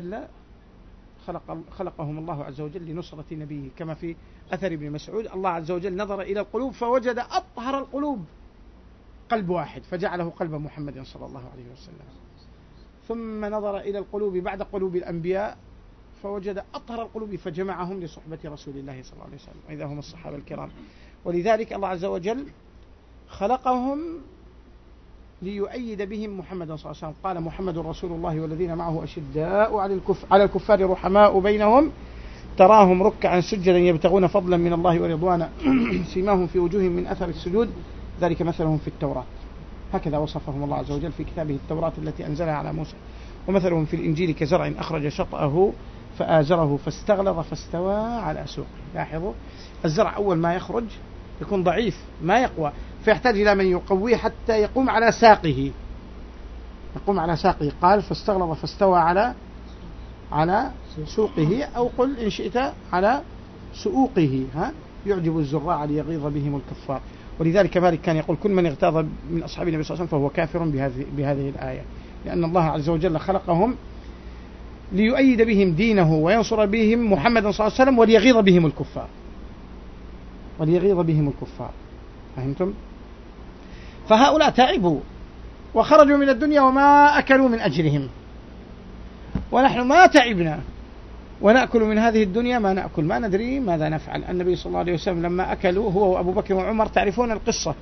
عز وجل لنصرة نبيه، كما في أثر ابن مسعود: الله عز وجل نظر إلى القلوب فوجد أطهر القلوب قلب واحد فجعله قلب محمد صلى الله عليه وسلم، ثم نظر إلى القلوب بعد قلوب الأنبياء فوجد أطهر القلوب فجمعهم لصحبة رسول الله صلى الله عليه وسلم، وإذا هم الصحابة الكرام. ولذلك الله عز وجل خلقهم ليؤيد بهم محمد صلى الله عليه وسلم. قال: محمد رسول الله والذين معه أشداء على الكفار رحماء بينهم تراهم ركعا سجدا يبتغون فضلا من الله ورضوانا سيماهم في وجوههم من أثر السجود ذلك مثلهم في التوراة. هكذا وصفهم الله عز وجل في كتابه التوراة التي أنزلها على موسى. ومثلهم في الإنجيل كزرع أخرج شطأه فآزره فاستغلظ فاستوى على سوقه. لاحظوا، الزرع أول ما يخرج يكون ضعيف ما يقوى، فيحتاج إلى من يقويه حتى يقوم على ساقه. قال: فاستغلظ فاستوى على سوقه، أو قل إن شئت على سؤوقه، يعجب الزراع ليغيظ بهم الكفار. ولذلك مالك كان يقول: كل من اغتاظ من أصحاب النبي صلى الله عليه وسلم فهو كافر بهذه الآية، لأن الله عز وجل خلقهم ليؤيد بهم دينه وينصر بهم محمد صلى الله عليه وسلم وليغيظ بهم الكفار. فهمتم؟ فهؤلاء تعبوا وخرجوا من الدنيا وما أكلوا من أجرهم، ونحن ما تعبنا ونأكل من هذه الدنيا ما نأكل، ما ندري ماذا نفعل. النبي صلى الله عليه وسلم لما أكلوا هو وأبو بكر وعمر، تعرفون القصة،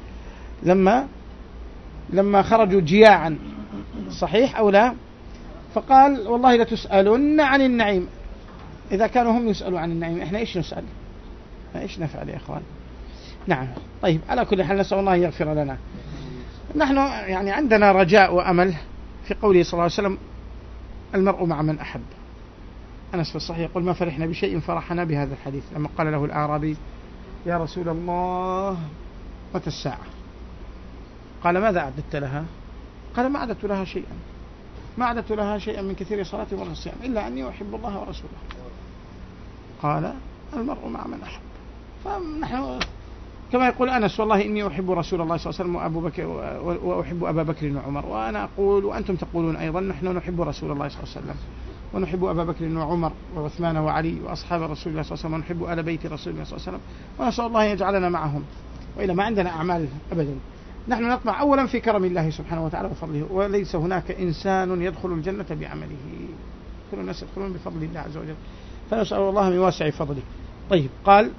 لما خرجوا جياعا، صحيح أو لا؟ فقال: والله لتسألن عن النعيم. إذا كانوا هم يسألوا عن النعيم، إحنا إيش نسأل؟ إيش نفعل يا إخوان؟ نعم. طيب، على كل حال نسأل الله يغفر لنا. نحن يعني عندنا رجاء وأمل في قوله صلى الله عليه وسلم: المرء مع من أحب. أنس في الصحيح يقول: ما فرحنا بشيء فرحنا بهذا الحديث، لما قال له الأعرابي: يا رسول الله متى الساعة؟ قال: ماذا أعددت لها؟ قال: ما أعددت لها شيئا من كثير صلاة ولا صيام إلا أني أحب الله ورسوله. قال: المرء مع من أحب. فنحن كما يقول أنس: والله إني أحب رسول الله صلى الله عليه وسلم وأحب أبا بكر وعمر. وأنا أقول وأنتم تقولون أيضا: نحن نحب رسول الله صلى الله عليه وسلم ونحب أبا بكر وعمر وعثمان وعلي وأصحاب رسول الله صلى الله عليه وسلم ونحب آل بيت رسول الله صلى الله عليه وسلم، ونسأل الله يجعلنا معهم. وإلا ما عندنا أعمال أبدا. نحن نطمع أولا في كرم الله سبحانه وتعالى وفضله، وليس هناك إنسان يدخل الجنة بعمله، كل الناس يدخلون بفضل الله عز وجل، فنسأل الله من واسع فضله. طيب، قال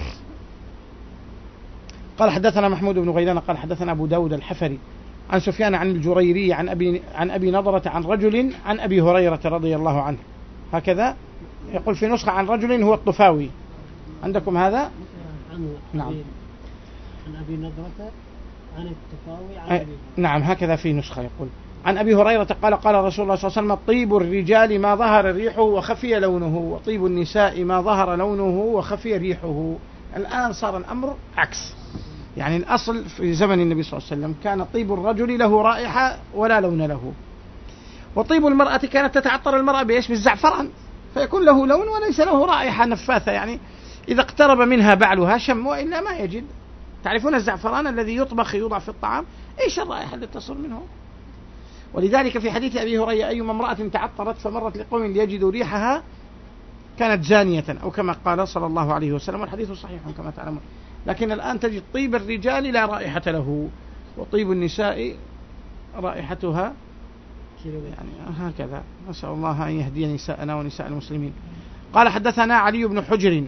حدثنا محمود بن غيلان قال حدثنا أبو داود الحفري عن سفيان عن الجريري عن أبي نضرة عن رجل عن أبي هريرة رضي الله عنه. هكذا يقول في نسخة عن رجل هو الطفاوي. عندكم هذا؟ نعم. عن أبي نضرة عن الطفاوي عن أبي. نعم، هكذا في نسخة يقول. عن أبي هريرة قال قال رسول الله صلى الله عليه وسلم طيب الرجال ما ظهر ريحه وخفي لونه، وطيب النساء ما ظهر لونه وخفي ريحه. الآن صار الأمر عكس، يعني الأصل في زمن النبي صلى الله عليه وسلم كان طيب الرجل له رائحة ولا لون له، وطيب المرأة كانت تتعطر المرأة بإيش؟ بالزعفران، فيكون له لون وليس له رائحة نفاثة، يعني إذا اقترب منها بعلها شم وإلا ما يجد. تعرفون الزعفران الذي يطبخ يوضع في الطعام، إيش الرائحة التي تصل منه؟ ولذلك في حديث أبي هريرة أيما امرأة تعطرت فمرت لقوم ليجدوا ريحها كانت زانية، أو كما قال صلى الله عليه وسلم، والحديث صحيح كما تعلمون. لكن الآن تجد طيب الرجال لا رائحة له، وطيب النساء رائحتها يعني هكذا. نسأل الله أن يهدي نساءنا ونساء المسلمين. قال حدثنا علي بن حجر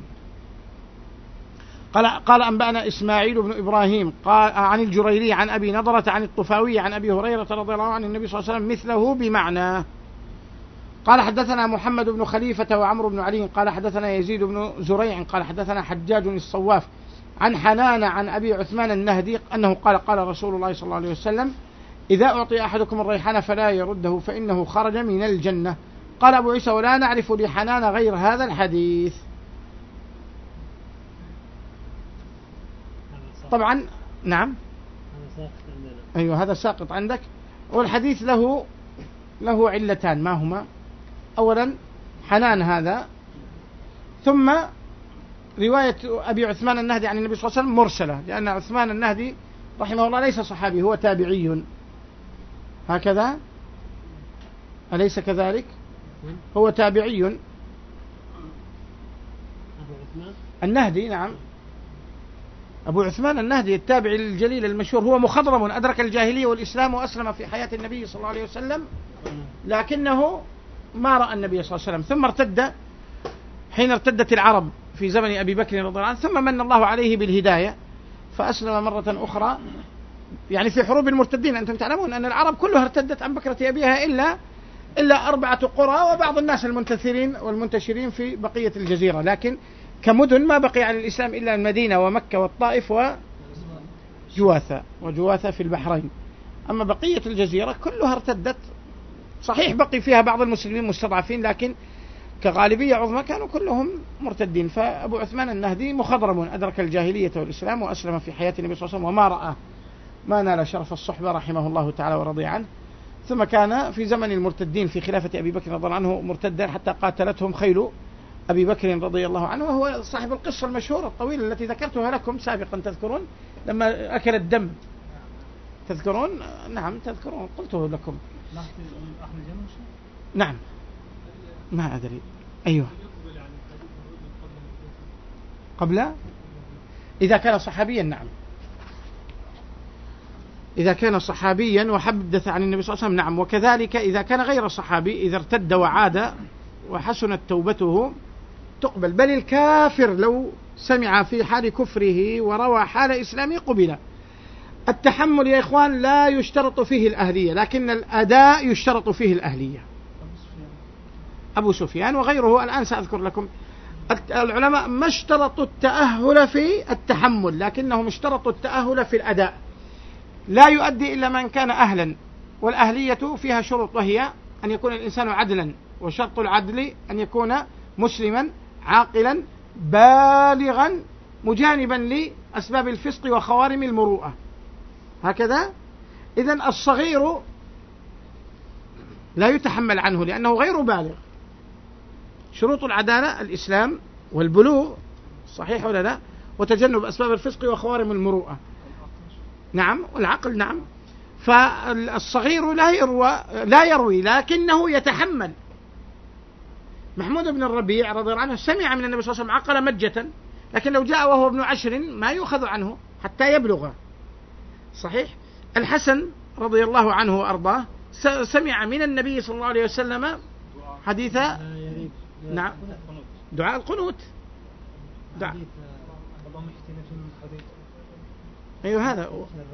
قال أنبأنا إسماعيل بن إبراهيم قال عن الجريري عن أبي نضرة عن الطفاوي عن أبي هريرة رضي الله عنه النبي صلى الله عليه وسلم مثله بمعنى. قال حدثنا محمد بن خليفة وعمرو بن علي قال حدثنا يزيد بن زريع قال حدثنا حجاج الصواف عن حنان عن أبي عثمان النهدي أنه قال قال رسول الله صلى الله عليه وسلم إذا أعطي أحدكم الريحان فلا يرده فإنه خرج من الجنة. قال أبو عيسى ولا نعرف لحنان غير هذا الحديث. طبعا نعم أيوه هذا ساقط عندك. والحديث له علتان، ما هما؟ أولا حنان هذا، ثم رواية أبي عثمان النهدي عن النبي صلى الله عليه وسلم مرسلة، لأن عثمان النهدي رحمه الله ليس صحابي، هو تابعي. هكذا أليس كذلك؟ هو تابعي النهدي. نعم أبو عثمان النهدي التابعي الجليل المشهور، هو مخضرم أدرك الجاهلية والإسلام وأسلم في حياة النبي صلى الله عليه وسلم، لكنه ما رأى النبي صلى الله عليه وسلم، ثم ارتد حين ارتدت العرب في زمن أبي بكر رضي الله عنه، ثم من الله عليه بالهداية فأسلم مرة أخرى، يعني في حروب المرتدين. أنتم تعلمون أن العرب كلها ارتدت عن بكرة أبيها إلا 4 قرى وبعض الناس المنتثرين والمنتشرين في بقية الجزيرة، لكن كمدن ما بقي على الإسلام إلا المدينة ومكة والطائف وجواثة في البحرين. أما بقية الجزيرة كلها ارتدت، صحيح بقي فيها بعض المسلمين مستضعفين، لكن كغالبية عظمى كانوا كلهم مرتدين. فأبو عثمان النهدي مخضرم أدرك الجاهلية والإسلام وأسلم في حياة النبي صلى الله عليه وسلم وما رأى ما نال شرف الصحبة رحمه الله تعالى ورضي عنه. ثم كان في زمن المرتدين في خلافة أبي بكر رضي الله عنه مرتدا حتى قاتلتهم خيل أبي بكر رضي الله عنه، وهو صاحب القصة المشهورة الطويلة التي ذكرتها لكم سابقا، تذكرون لما أكل الدم؟ تذكرون؟ نعم تذكرون، قلته لكم. نعم ما أدري. أيوه قبل إذا كان صحابيا، نعم إذا كان صحابيا وحدث عن النبي صلى الله عليه وسلم، نعم. وكذلك إذا كان غير صحابي إذا ارتد وعاد وحسنت توبته تقبل، بل الكافر لو سمع في حال كفره وروى حال إسلامه قبل. التحمل يا إخوان لا يشترط فيه الأهلية، لكن الأداء يشترط فيه الأهلية. أبو سفيان وغيره الآن سأذكر لكم. العلماء ما اشترطوا التأهل في التحمل، لكنهم اشترطوا التأهل في الأداء. لا يؤدي إلا من كان أهلا، والأهلية فيها شروط، وهي أن يكون الإنسان عدلا، وشرط العدل أن يكون مسلما عاقلا بالغا مجانبا لأسباب الفسق وخوارم المروءة. هكذا. إذن الصغير لا يتحمل عنه لأنه غير بالغ. شروط العدالة الإسلام والبلوغ، صحيح ولا لا؟ وتجنب أسباب الفسق وخوارم المروءة، نعم، والعقل، نعم. فالصغير لا يروي لكنه يتحمل. محمود بن الربيع رضي الله عنه سمع من النبي صلى الله عليه وسلم عقل مجة، لكن لو جاء وهو ابن 10 ما يؤخذ عنه حتى يبلغ. صحيح. الحسن رضي الله عنه وأرضاه سمع من النبي صلى الله عليه وسلم حديث نعم دعاء القنوت. أيوه هذا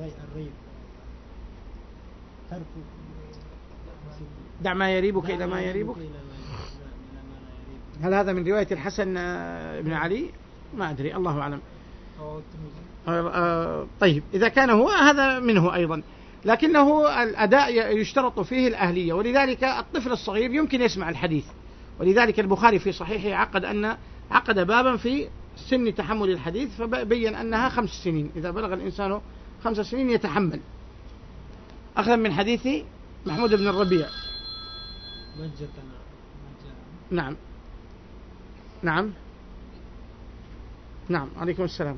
دع ما يريبك إلى ما يريبك. هل هذا من رواية الحسن بن علي؟ ما أدري، الله أعلم. طيب إذا كان هو هذا منه أيضا. لكنه الأداء يشترط فيه الأهلية، ولذلك الطفل الصغير يمكن يسمع الحديث. ولذلك البخاري في صحيحه عقد بابا في سن تحمل الحديث، فبين أنها 5 سنين، إذا بلغ الإنسان 5 سنين يتحمل، أخذا من حديث محمود بن الربيع. نعم نعم نعم، عليكم السلام.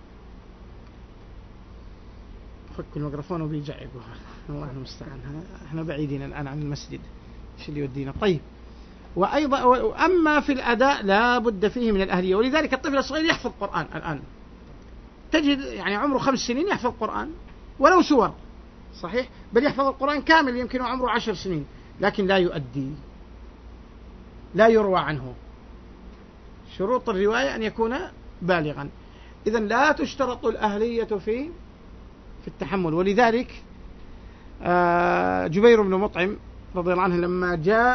فك الميكروفون وبيجعبها، الله المستعان، احنا بعيدين الآن عن المسجد، ايش اللي يودينا؟ طيب، وأيضا أما في الأداء لا بد فيه من الأهلية، ولذلك الطفل الصغير يحفظ قرآن الآن، تجد يعني عمره 5 سنين يحفظ قرآن ولو سور، صحيح، بل يحفظ القرآن كامل يمكن عمره 10 سنين، لكن لا يؤدي، لا يروى عنه. شروط الرواية أن يكون بالغا. إذن لا تشترط الأهلية في التحمل. ولذلك جبير بن مطعم رضي الله عنه لما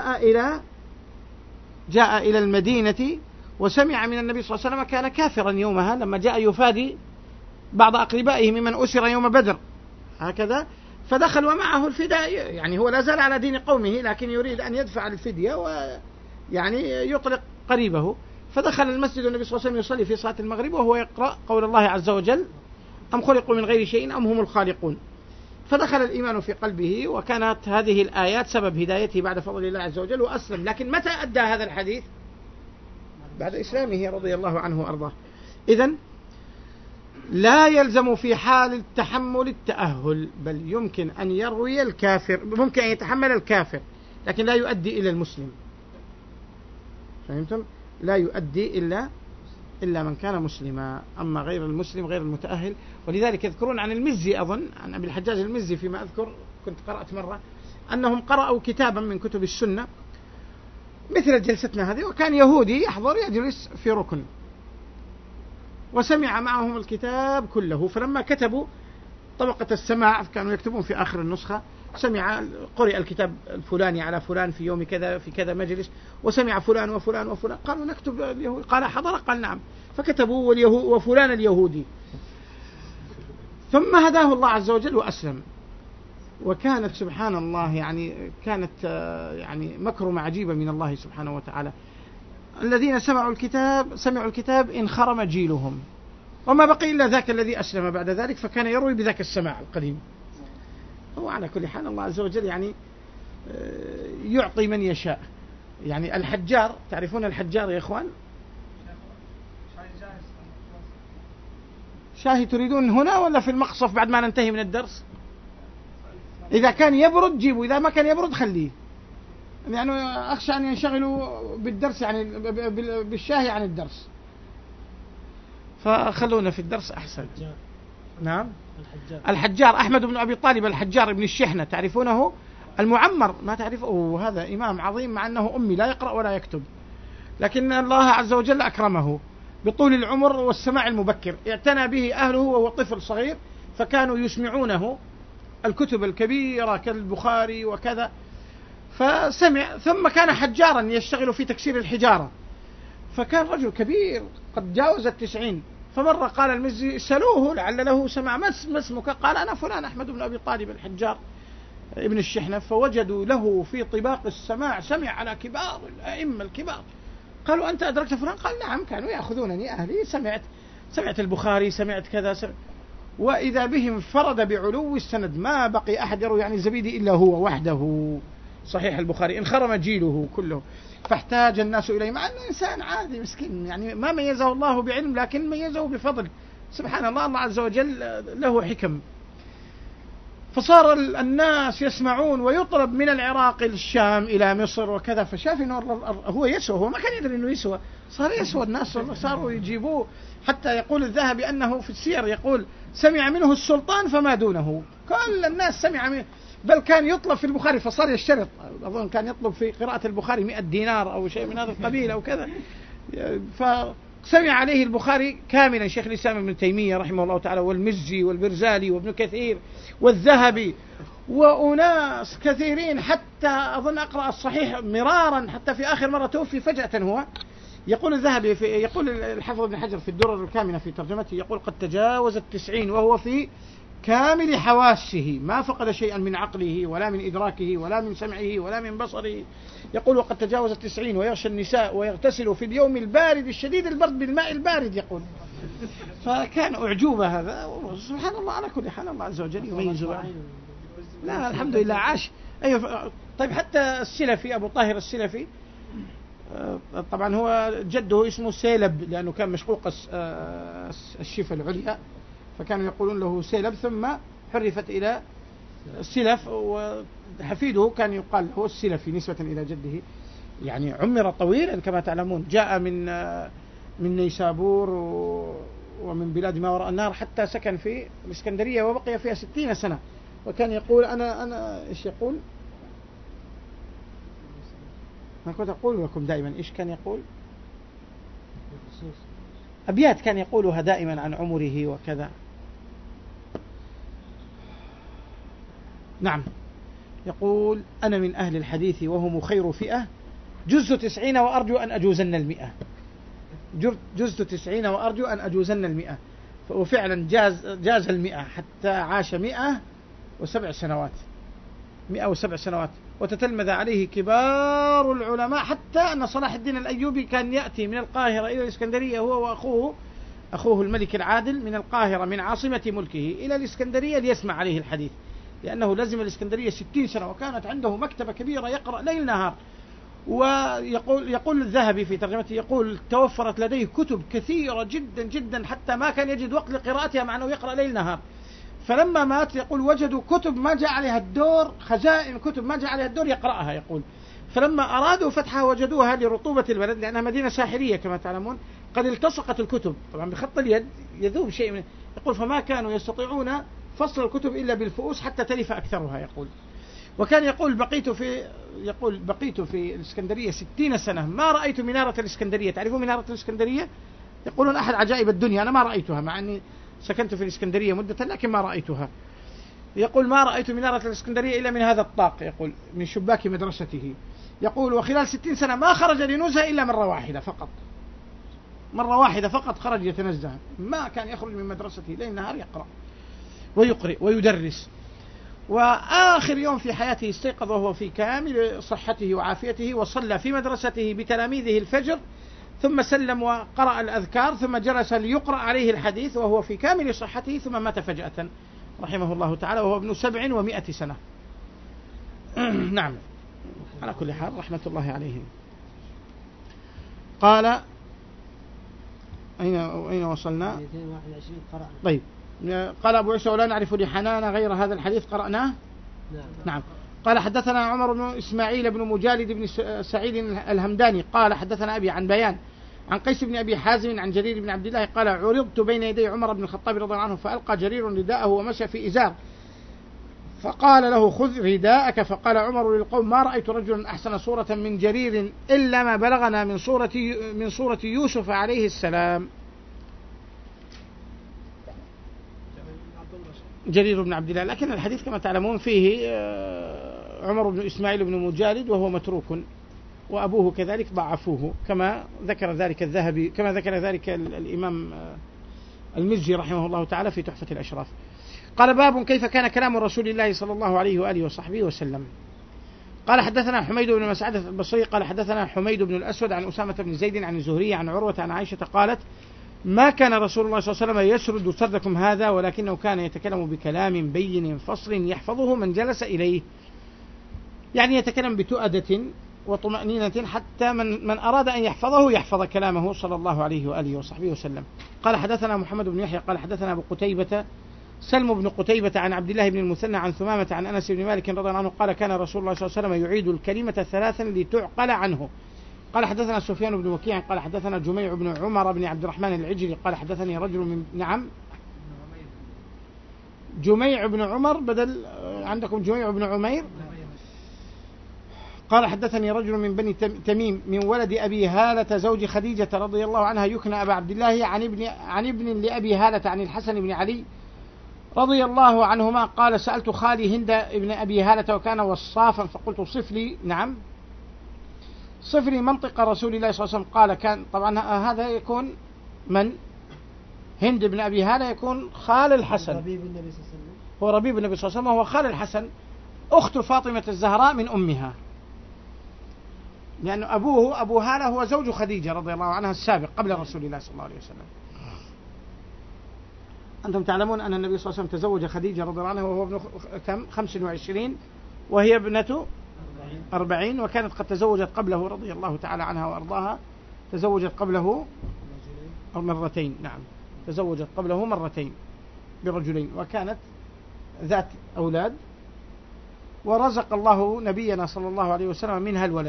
جاء إلى المدينة وسمع من النبي صلى الله عليه وسلم، كان كافرا يومها لما جاء يفادي بعض أقربائه ممن أسر يوم بدر هكذا، فدخل ومعه الفداء، يعني هو لا زال على دين قومه لكن يريد أن يدفع الفدية ويعني يطلق قريبه. فدخل المسجد النبي صلى الله عليه وسلم يصلي في صلاة المغرب وهو يقرأ قول الله عز وجل: أم خلقوا من غير شيء أم هم الخالقون. فدخل الإيمان في قلبه، وكانت هذه الآيات سبب هدايته بعد فضل الله عز وجل، وأسلم. لكن متى أدى هذا الحديث؟ بعد إسلامه رضي الله عنه وأرضاه. إذن لا يلزم في حال التحمل التأهل، بل يمكن أن يروي الكافر، ممكن أن يتحمل الكافر لكن لا يؤدي إلى المسلم. فهمتم؟ لا يؤدي إلا من كان مسلما، أما غير المسلم غير المتأهل. ولذلك يذكرون عن المزي، أظن عن أبي الحجاج المزي فيما أذكر، كنت قرأت مرة أنهم قرأوا كتابا من كتب السنة مثل جلستنا هذه، وكان يهودي يحضر يجلس في ركن وسمع معهم الكتاب كله، فلما كتبوا طبقة السماع كانوا يكتبون في آخر النسخة: قرئ الكتاب الفلاني على فلان في يوم كذا في كذا مجلس، وسمع فلان وفلان وفلان. قالوا نكتب اليهود، قال حضر؟ قال نعم. فكتبوا وفلان اليهودي. ثم هداه الله عز وجل وأسلم. وكانت سبحان الله يعني كانت يعني مكرمة عجيبة من الله سبحانه وتعالى. الذين سمعوا الكتاب انخرم جيلهم، وما بقي إلا ذاك الذي أسلم بعد ذلك، فكان يروي بذاك السماع القديم. وعلى كل حال الله عز وجل يعني يعطي من يشاء. يعني الحجار، تعرفون الحجار يا إخوان؟ شاهي تريدون هنا ولا في المقصف بعد ما ننتهي من الدرس؟ إذا كان يبرد جيبوا، إذا ما كان يبرد خليه، يعني أخشى أن ينشغلوا بالدرس، يعني بالشاهي عن الدرس، فخلونا في الدرس أحسن. نعم، الحجار أحمد بن أبي طالب الحجار ابن الشحنة، تعرفونه؟ المعمر ما تعرفه؟ هذا إمام عظيم مع أنه أمي لا يقرأ ولا يكتب، لكن الله عز وجل أكرمه بطول العمر والسماع المبكر. اعتنى به أهله وهو طفل صغير، فكانوا يسمعونه الكتب الكبيرة كالبخاري وكذا، فسمع. ثم كان حجارا يشتغل في تكسير الحجارة، فكان رجل كبير قد جاوز 90. فمرة قال المزي: سألوه لعل له سمع، ما اسمك؟ قال: أنا فلان أحمد بن أبي طالب الحجار ابن الشحنة. فوجدوا له في طباق السماع، سمع على كبار الأئمة الكبار. قالوا: أنت أدركت فلان؟ قال: نعم، كانوا يأخذونني أهلي، سمعت البخاري، سمعت كذا. وإذا بهم فرد بعلو السند، ما بقي أحد يروي عن الزبيدي إلا هو وحده. صحيح البخاري انخرم جيله كله، فاحتاج الناس إليه، مع أنه إنسان عادي مسكين، يعني ما ميزه الله بعلم لكن ميزه بفضل. سبحان الله، الله عز وجل له حكم. فصار الناس يسمعون، ويطلب من العراق الشام إلى مصر وكذا، فشاف إنه هو يسوى، هو ما كان يدري إنه يسوى، صار يسوى. الناس صاروا يجيبوه، حتى يقول الذهبي أنه في السير يقول: سمع منه السلطان فما دونه، كل الناس سمع منه، بل كان يطلب في البخاري، فصار يشترط، أظن كان يطلب في قراءة البخاري 100 دينار أو شيء من هذا القبيل أو كذا. فسمع عليه البخاري كاملا شيخ الإسلام ابن تيمية رحمه الله تعالى، والمزي والبرزالي وابن كثير والذهبي وأناس كثيرين، حتى أظن أقرأ الصحيح مرارا، حتى في آخر مرة توفي فجأة هو. يقول الذهبي يقول الحافظ ابن حجر في الدرر الكامنة في ترجمته، يقول: قد تجاوز 90 وهو في كامل حواسه، ما فقد شيئا من عقله ولا من إدراكه ولا من سمعه ولا من بصره. يقول وقد تجاوز 90 ويغشى النساء ويغتسل في اليوم البارد الشديد البرد بالماء البارد يقول. فكان أعجوبة هذا. سبحان الله، على كل حال الله عز وجل يميز. لا الحمد لله عاش. أيوة. طيب حتى السلفي أبو طاهر السلفي، طبعا هو جده اسمه سيلب لأنه كان مشقوق الشفة العليا، فكانوا يقولون له سيلب، ثم حرفت إلى السلف، وحفيده كان يقال هو السلفي نسبة إلى جده. يعني عمر طويلا كما تعلمون، جاء من نيسابور ومن بلاد ما وراء النهر حتى سكن في الإسكندرية وبقي فيها 60 سنة. وكان يقول أنا إيش يقول؟ ما كنت أقول لكم دائما إيش كان يقول؟ أبيات كان يقولها دائما عن عمره وكذا. نعم، يقول أنا من أهل الحديث وهم خير فئة، جزت 90 وأرجو أن أجوزن 100. جزت 90 وأرجو أن أجوزن 100. وفعلا جاز 100 حتى عاش 107 سنوات. 107 سنوات، وتتلمذ عليه كبار العلماء، حتى أن صلاح الدين الأيوبي كان يأتي من القاهرة إلى الإسكندرية هو وأخوه الملك العادل، من القاهرة من عاصمة ملكه إلى الإسكندرية ليسمع عليه الحديث، لأنه لزم الإسكندرية 60 سنة، وكانت عنده مكتبة كبيرة يقرأ ليل نهار. ويقول الذهبي في ترجمته، يقول توفرت لديه كتب كثيرة جدا جدا حتى ما كان يجد وقت لقراءتها، مع أنه يقرأ ليل نهار. فلما مات يقول وجدوا كتب ما جاء عليها الدور، خزائن كتب ما جاء عليها الدور يقرأها. يقول فلما أرادوا فتحها وجدوها لرطوبة البلد، لأنها مدينة ساحلية كما تعلمون، قد التصقت الكتب طبعا بخط اليد يذوب شيء من. يقول فما كانوا يستطيعون فصل الكتب إلا بالفؤوس حتى تلف أكثرها. يقول وكان يقول بقيت في الإسكندرية 60 سنة ما رأيت منارة الإسكندرية. تعرفون منارة الإسكندرية؟ يقولون أحد عجائب الدنيا، أنا ما رأيتها مع أني سكنت في الإسكندرية مدة لكن ما رأيتها. يقول ما رأيت منارة الإسكندرية إلا من هذا الطاق، يقول من شباك مدرسته. يقول وخلال 60 سنة ما خرج لنزهة إلا مرة واحدة فقط. مرة واحدة فقط خرج يتنزه، ما كان يخرج من مدرسته ليل نهار يقرأ ويقرئ ويدرس. وآخر يوم في حياته استيقظ وهو في كامل صحته وعافيته، وصلى في مدرسته بتلاميذه الفجر، ثم سلم وقرأ الأذكار، ثم جلس ليقرأ عليه الحديث وهو في كامل صحته، ثم مات فجأة رحمه الله تعالى وهو ابن 700 سنة. نعم، على كل حال رحمة الله عليهم. قال أين وصلنا؟ طيب، قال أبو عيسى ولا نعرف لحنان غير هذا الحديث قرأناه. نعم. قال حدثنا عمر بن إسماعيل بن مجالد بن سعيد الهمداني قال حدثنا أبي عن بيان عن قيس بن أبي حازم عن جرير بن عبد الله قال عرضت بين يدي عمر بن الخطاب رضي الله عنه، فألقى جرير رداءه ومشى في إزار، فقال له خذ رداءك. فقال عمر للقوم ما رأيت رجلا أحسن صورة من جرير إلا ما بلغنا من صورة يوسف عليه السلام. جرير بن عبد الله، لكن الحديث كما تعلمون فيه عمر بن إسماعيل بن مجالد وهو متروك، وأبوه كذلك ضعفوه كما ذكر ذلك الذهبي، كما ذكر ذلك الإمام المزي رحمه الله تعالى في تحفة الأشراف. قال باب كيف كان كلام رسول الله صلى الله عليه وآله وصحبه وسلم. قال حدثنا حميد بن مسعدة البصري قال حدثنا حميد بن الأسود عن أسامة بن زيد عن الزهري عن عروة عن عائشة قالت ما كان رسول الله صلى الله عليه وسلم يسرد سردكم هذا، ولكنه كان يتكلم بكلام بين فصل يحفظه من جلس إليه، يعني يتكلم بتؤدة وطمأنينة حتى من أراد أن يحفظه يحفظ كلامه صلى الله عليه وآله وصحبه وسلم. قال حدثنا محمد بن يحيى قال حدثنا أبو قتيبة سلم بن قتيبة عن عبد الله بن المثنى عن ثمامة عن أنس بن مالك رضي الله عنه قال كان رسول الله صلى الله عليه وسلم يعيد الكلمة 3 لتعقل عنه. قال حدثنا سفيان بن وكيع قال حدثنا جميع بن عمر بن عبد الرحمن العجلي قال حدثني رجل من جميع بن عمر بدل عندكم جميع بن عمير. قال حدثني رجل من بني تميم من ولد أبي هالة زوج خديجة رضي الله عنها يكنى أبا عبد الله عن ابن لأبي هالة عن الحسن بن علي رضي الله عنهما قال سألت خالي هند ابن أبي هالة وكان وصافا فقلت صف لي صف لي منطق رسول الله صلى الله عليه وسلم. قال كان طبعا هذا يكون من هند بن أبي هالة يكون خال الحسن، ربيب النبي صلى الله عليه وسلم. هو ربيب النبي صلى الله عليه وسلم، وهو خال الحسن أخت فاطمة الزهراء من أمها، لأن أبوه أبو هالة هو زوج خديجة رضي الله عنها السابق قبل رسول الله صلى الله عليه وسلم. أنتم تعلمون أن النبي صلى الله عليه وسلم تزوج خديجة رضي الله عنها وهو ابن 25 وهي ابنة 40، وكانت قد تزوجت قبله رضي الله تعالى عنها وأرضاها، تزوجت قبله مرتين، نعم تزوجت قبله مرتين برجلين، وكانت ذات أولاد، ورزق الله نبينا صلى الله عليه وسلم منها الولد.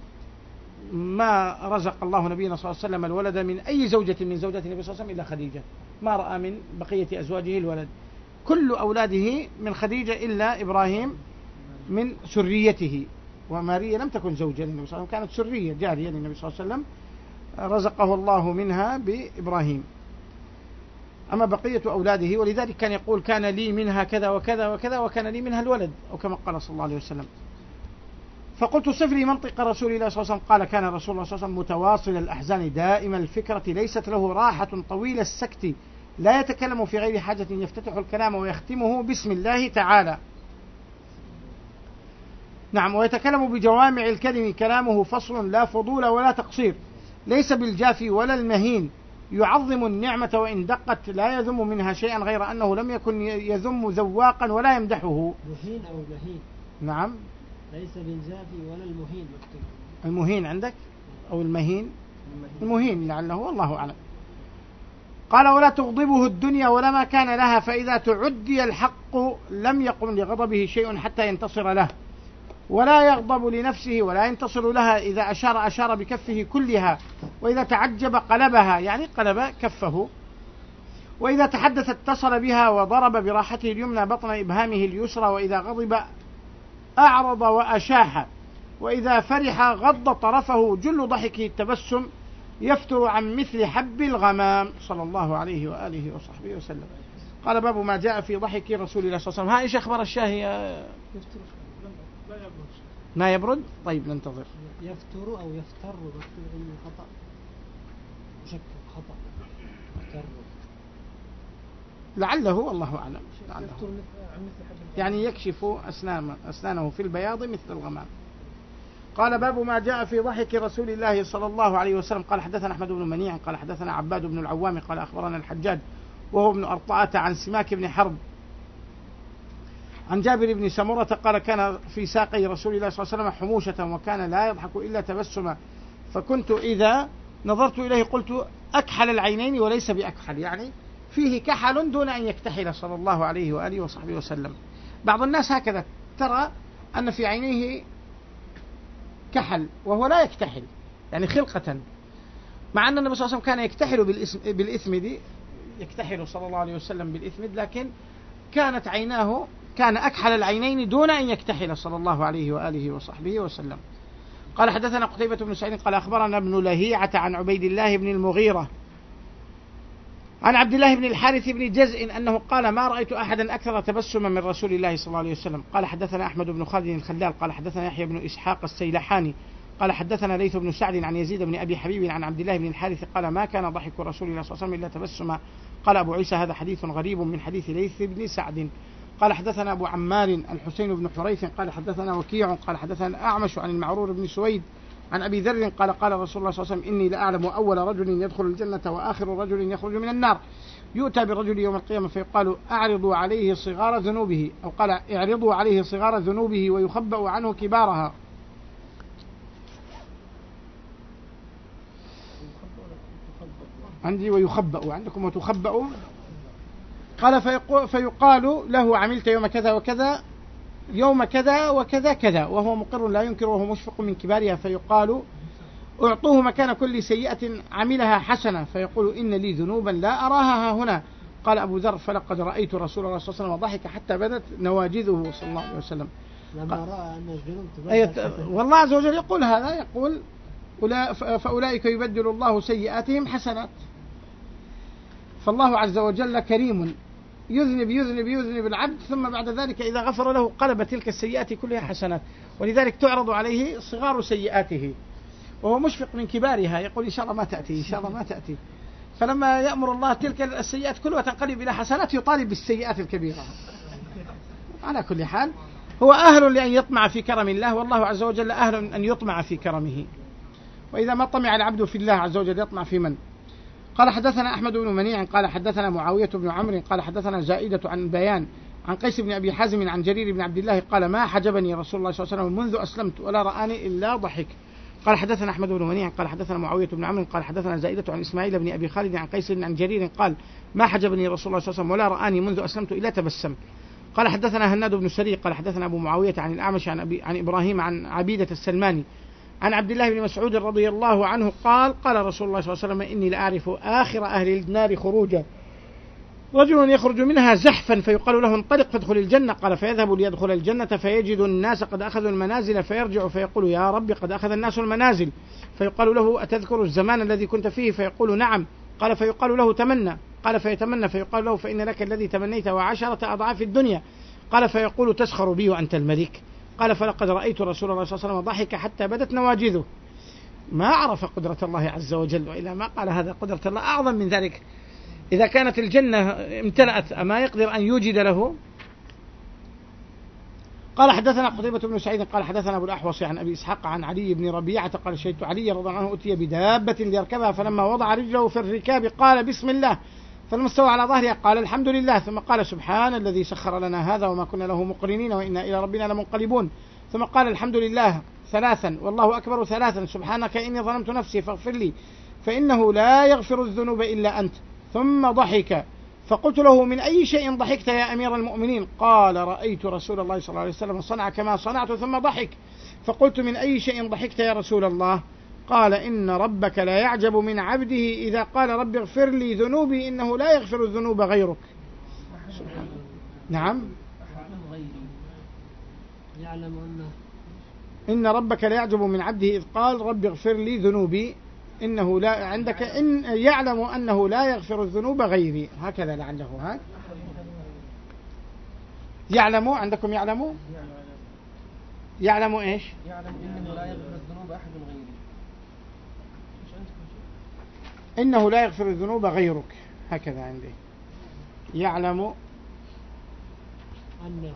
ما رزق الله نبينا صلى الله عليه وسلم الولد من أي زوجة من زوجات النبي صلى الله عليه وسلم إلا خديجة، ما رأى من بقية أزواجه الولد، كل أولاده من خديجة إلا إبراهيم من سريته، وماريا لم تكن زوجة للنبي صلى الله عليه وسلم، كانت سرية جارية للنبي صلى الله عليه وسلم، رزقه الله منها بإبراهيم. أما بقية أولاده، ولذلك كان يقول كان لي منها كذا وكذا وكذا وكان لي منها الولد، أو كما قال صلى الله عليه وسلم. فقلت صف لي منطق رسول الله صلى الله عليه وسلم، قال كان رسول الله صلى الله عليه وسلم متواصل الأحزان دائم الفكرة، ليست له راحة طويل السكت، لا يتكلم في غير حاجة، يفتتح الكلام ويختمه بسم الله تعالى، نعم، ويتكلم بجوامع الكلم، كلامه فصل لا فضول ولا تقصير، ليس بالجافي ولا المهين، يعظم النعمة وإن دقت، لا يذم منها شيئا، غير أنه لم يكن يذم ذواقا ولا يمدحه. مهين أو مهين؟ نعم، ليس بالجافي ولا المهين مكتوب. المهين عندك أو المهين؟ المهين لعله، والله أعلم. قال ولا تغضبه الدنيا ولا ما كان لها، فإذا تعدي الحق لم يقم لغضبه شيء حتى ينتصر له، ولا يغضب لنفسه ولا ينتصر لها، إذا أشار بكفه كلها، وإذا تعجب قلبها يعني قلب كفه، وإذا تحدث اتصل بها، وضرب براحته اليمنى بطن إبهامه اليسرى، وإذا غضب أعرض وأشاح، وإذا فرح غض طرفه، جل ضحكه التبسم، يفتر عن مثل حب الغمام، صلى الله عليه وآله وصحبه وسلم. قال باب ما جاء في ضحك رسول الله صلى الله عليه وسلم. ها إيش أخبار الشاهي؟ لا يبرد. ما يبرد؟ طيب ننتظر. يفتر أو يفتر مكتوب عندي خطأ، مشكل خطأ، يفتر لعله، والله أعلم، لعله. يفتر عن مثل حب يعني يكشف أسنانه في البياض مثل الغمام. قال باب ما جاء في ضحك رسول الله صلى الله عليه وسلم. قال حدثنا أحمد بن منيع قال حدثنا عباد بن العوام قال أخبرنا الحجاج وهو ابن أرطاة عن سماك بن حرب عن جابر بن سمرة قال كان في ساقي رسول الله صلى الله عليه وسلم حموشة، وكان لا يضحك إلا تبسما، فكنت إذا نظرت إليه قلت أكحل العينين وليس بأكحل، يعني فيه كحل دون أن يكتحل صلى الله عليه وآله وصحبه وسلم. بعض الناس هكذا ترى أن في عينيه كحل وهو لا يكتحل، يعني خلقة، مع أن النبي صلى الله عليه وسلم كان يكتحل بالإثمد، يكتحل صلى الله عليه وسلم بالإثمد، لكن كانت عيناه كان أكحل العينين دون أن يكتحل صلى الله عليه وآله وصحبه وسلم. قال حدثنا قتيبة بن سعيد قال أخبرنا ابن لهيعة عن عبيد الله بن المغيرة عن عبد الله بن الحارث بن جزء أنه قال ما رأيت أحدا أكثر تبسما من رسول الله صلى الله عليه وسلم. قال حدثنا أحمد بن خالد الخلال قال حدثنا يحيى بن إسحاق السيلحاني قال حدثنا ليث بن سعد عن يزيد بن أبي حبيب عن عبد الله بن الحارث قال ما كان ضحك رسول الله صلى الله عليه وسلم إلا تبسما. قال أبو عيسى هذا حديث غريب من حديث ليث بن سعد. قال حدثنا أبو عمار الحسين بن حريث قال حدثنا وكيع قال حدثنا أعمش عن المعرور بن سويد عن أبي ذر قال قال رسول الله صلى الله عليه وسلم إني لأعلم أول رجل يدخل الجنة وآخر رجل يخرج من النار، يؤتى بالرجل يوم القيامة فيقال أعرضوا عليه صغار ذنوبه، أو قال اعرضوا عليه صغار ذنوبه ويخبأ عنه كبارها. عندي ويخبأ، عندكم وتخبأ. قال فيقال له عملت يوم كذا وكذا يوم كذا وكذا كذا، وهو مقر لا ينكر وهو مشفق من كبارها، فيقال اعطوه مكان كل سيئة عملها حسنة، فيقول إن لي ذنوبا لا أراها هنا. قال أبو ذر فلقد رأيت رسول الله صلى الله عليه وسلم وضحك حتى بدت نواجذه صلى الله عليه وسلم. لما رأى أن الذنوب والله عز وجل يقول هذا، يقول فأولئك يبدل الله سيئاتهم حسنات. فالله عز وجل كريم يذنب العبد، ثم بعد ذلك إذا غفر له قلب تلك السيئات كلها حسنات، ولذلك تعرض عليه صغار سيئاته وهو مشفق من كبارها، يقول إن شاء الله ما تأتي إن شاء الله ما تأتي. فلما يأمر الله تلك السيئات كلها تنقلب إلى حسنات يطالب بالسيئات الكبيرة. على كل حال هو أهل لأن يطمع في كرم الله، والله عز وجل أهل أن يطمع في كرمه، وإذا ما طمع العبد في الله عز وجل يطمع في من؟ قال حدثنا أحمد بن منيع قال حدثنا معاوية بن عمرو قال حدثنا زائدة عن بيان عن قيس بن أبي حازم عن جرير بن عبد الله قال ما حجبني رسول الله صلى الله عليه وسلم منذ أسلمت ولا رآني إلا ضحك. قال حدثنا أحمد بن منيع قال حدثنا معاوية بن عمرو قال حدثنا زائدة عن إسماعيل بن أبي خالد عن قيس عن جرير قال ما حجبني رسول الله صلى الله عليه وسلم ولا رآني منذ أسلمت إلا تبسم. قال حدثنا هناد بن سري قال حدثنا أبو معاوية عن الأعمش عن إبراهيم عن عبيدة السلماني عن عبد الله بن مسعود رضي الله عنه قال قال رسول الله صلى الله عليه وسلم إني لأعرف آخر أهل النار خروجا رجل يخرج منها زحفا فيقال له انطلق فادخل الجنة، قال فيذهب ليدخل الجنة فيجد الناس قد أخذوا المنازل فيرجع فيقول يا رب قد أخذ الناس المنازل، فيقال له أتذكر الزمان الذي كنت فيه؟ فيقول نعم، قال فيقال له تمنى، قال فيتمنى فيقال له فإن لك الذي تمنيت وعشرة أضعاف الدنيا، قال فيقول تسخر بي وأنت الملك، قال فلقد رأيت رسول الله صلى الله عليه وسلم ضحك حتى بدت نواجذه، ما عرف قدرة الله عز وجل، وإلا ما قال هذا قدرة الله أعظم من ذلك. إذا كانت الجنة امتلأت أما يقدر أن يوجد له؟ قال حدثنا قتيبة بن سعيد قال حدثنا أبو الأحوص عن أبي إسحاق عن علي بن ربيعة قال شهدت علي رضي الله عنه أتي بدابة ليركبها فلما وضع رجله في الركاب قال بسم الله، فلما استوى على ظهرها قال الحمد لله، ثم قال سبحان الذي سخر لنا هذا وما كنا له مقرنين وإنا إلى ربنا لمنقلبون، ثم قال الحمد لله ثلاثا والله أكبر ثلاثا سبحانك إني ظلمت نفسي فاغفر لي فإنه لا يغفر الذنوب إلا أنت، ثم ضحك فقلت له من أي شيء ضحكت يا أمير المؤمنين؟ قال رأيت رسول الله صلى الله عليه وسلم صنع كما صنعت ثم ضحك، فقلت من أي شيء ضحكت يا رسول الله؟ قال إن ربك لا يعجب من عبده إذا قال رب اغفر لي ذنوبي إنه لا يغفر الذنوب غيرك. سبحان. نعم يعلم أنه إن ربك لا يعجب من عبده إذ قال رب اغفر لي ذنوبي إنه لا عندك إن يعلم أنه لا يغفر الذنوب غيري، هكذا لعله ها يعلم عندكم يعلم إيش؟ يعلم إنه لا يغفر الذنوب أحد غيري. إنه لا يغفر الذنوب غيرك، هكذا عندي يعلم أنه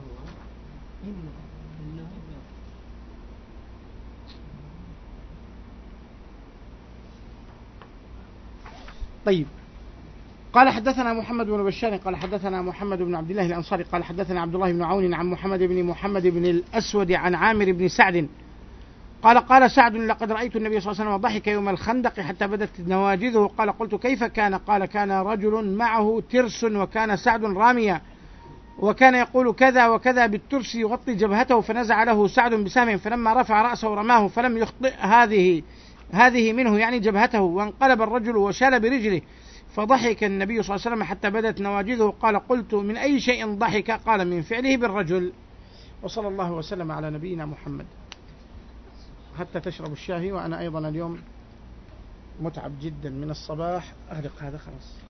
طيب. قال حدثنا محمد بن بشار قال حدثنا محمد بن عبد الله الأنصاري قال حدثنا عبد الله بن عون عن محمد بن الأسود عن عامر بن سعد قال قال سعد لقد رأيت النبي صلى الله عليه وسلم ضحك يوم الخندق حتى بدت نواجذه، قال قلت كيف كان؟ قال كان رجل معه ترس وكان سعد راميا وكان يقول كذا وكذا بالترس يغطي جبهته، فنزع له سعد بسهم فلما رفع رأسه رماه فلم يخطئ هذه منه يعني جبهته، وانقلب الرجل وشال برجله، فضحك النبي صلى الله عليه وسلم حتى بدت نواجذه، قال قلت من أي شيء ضحك؟ قال من فعله بالرجل. وصلى الله وسلم على نبينا محمد. حتى تشرب الشاهي، وأنا أيضا اليوم متعب جدا من الصباح، أغلق هذا خلاص.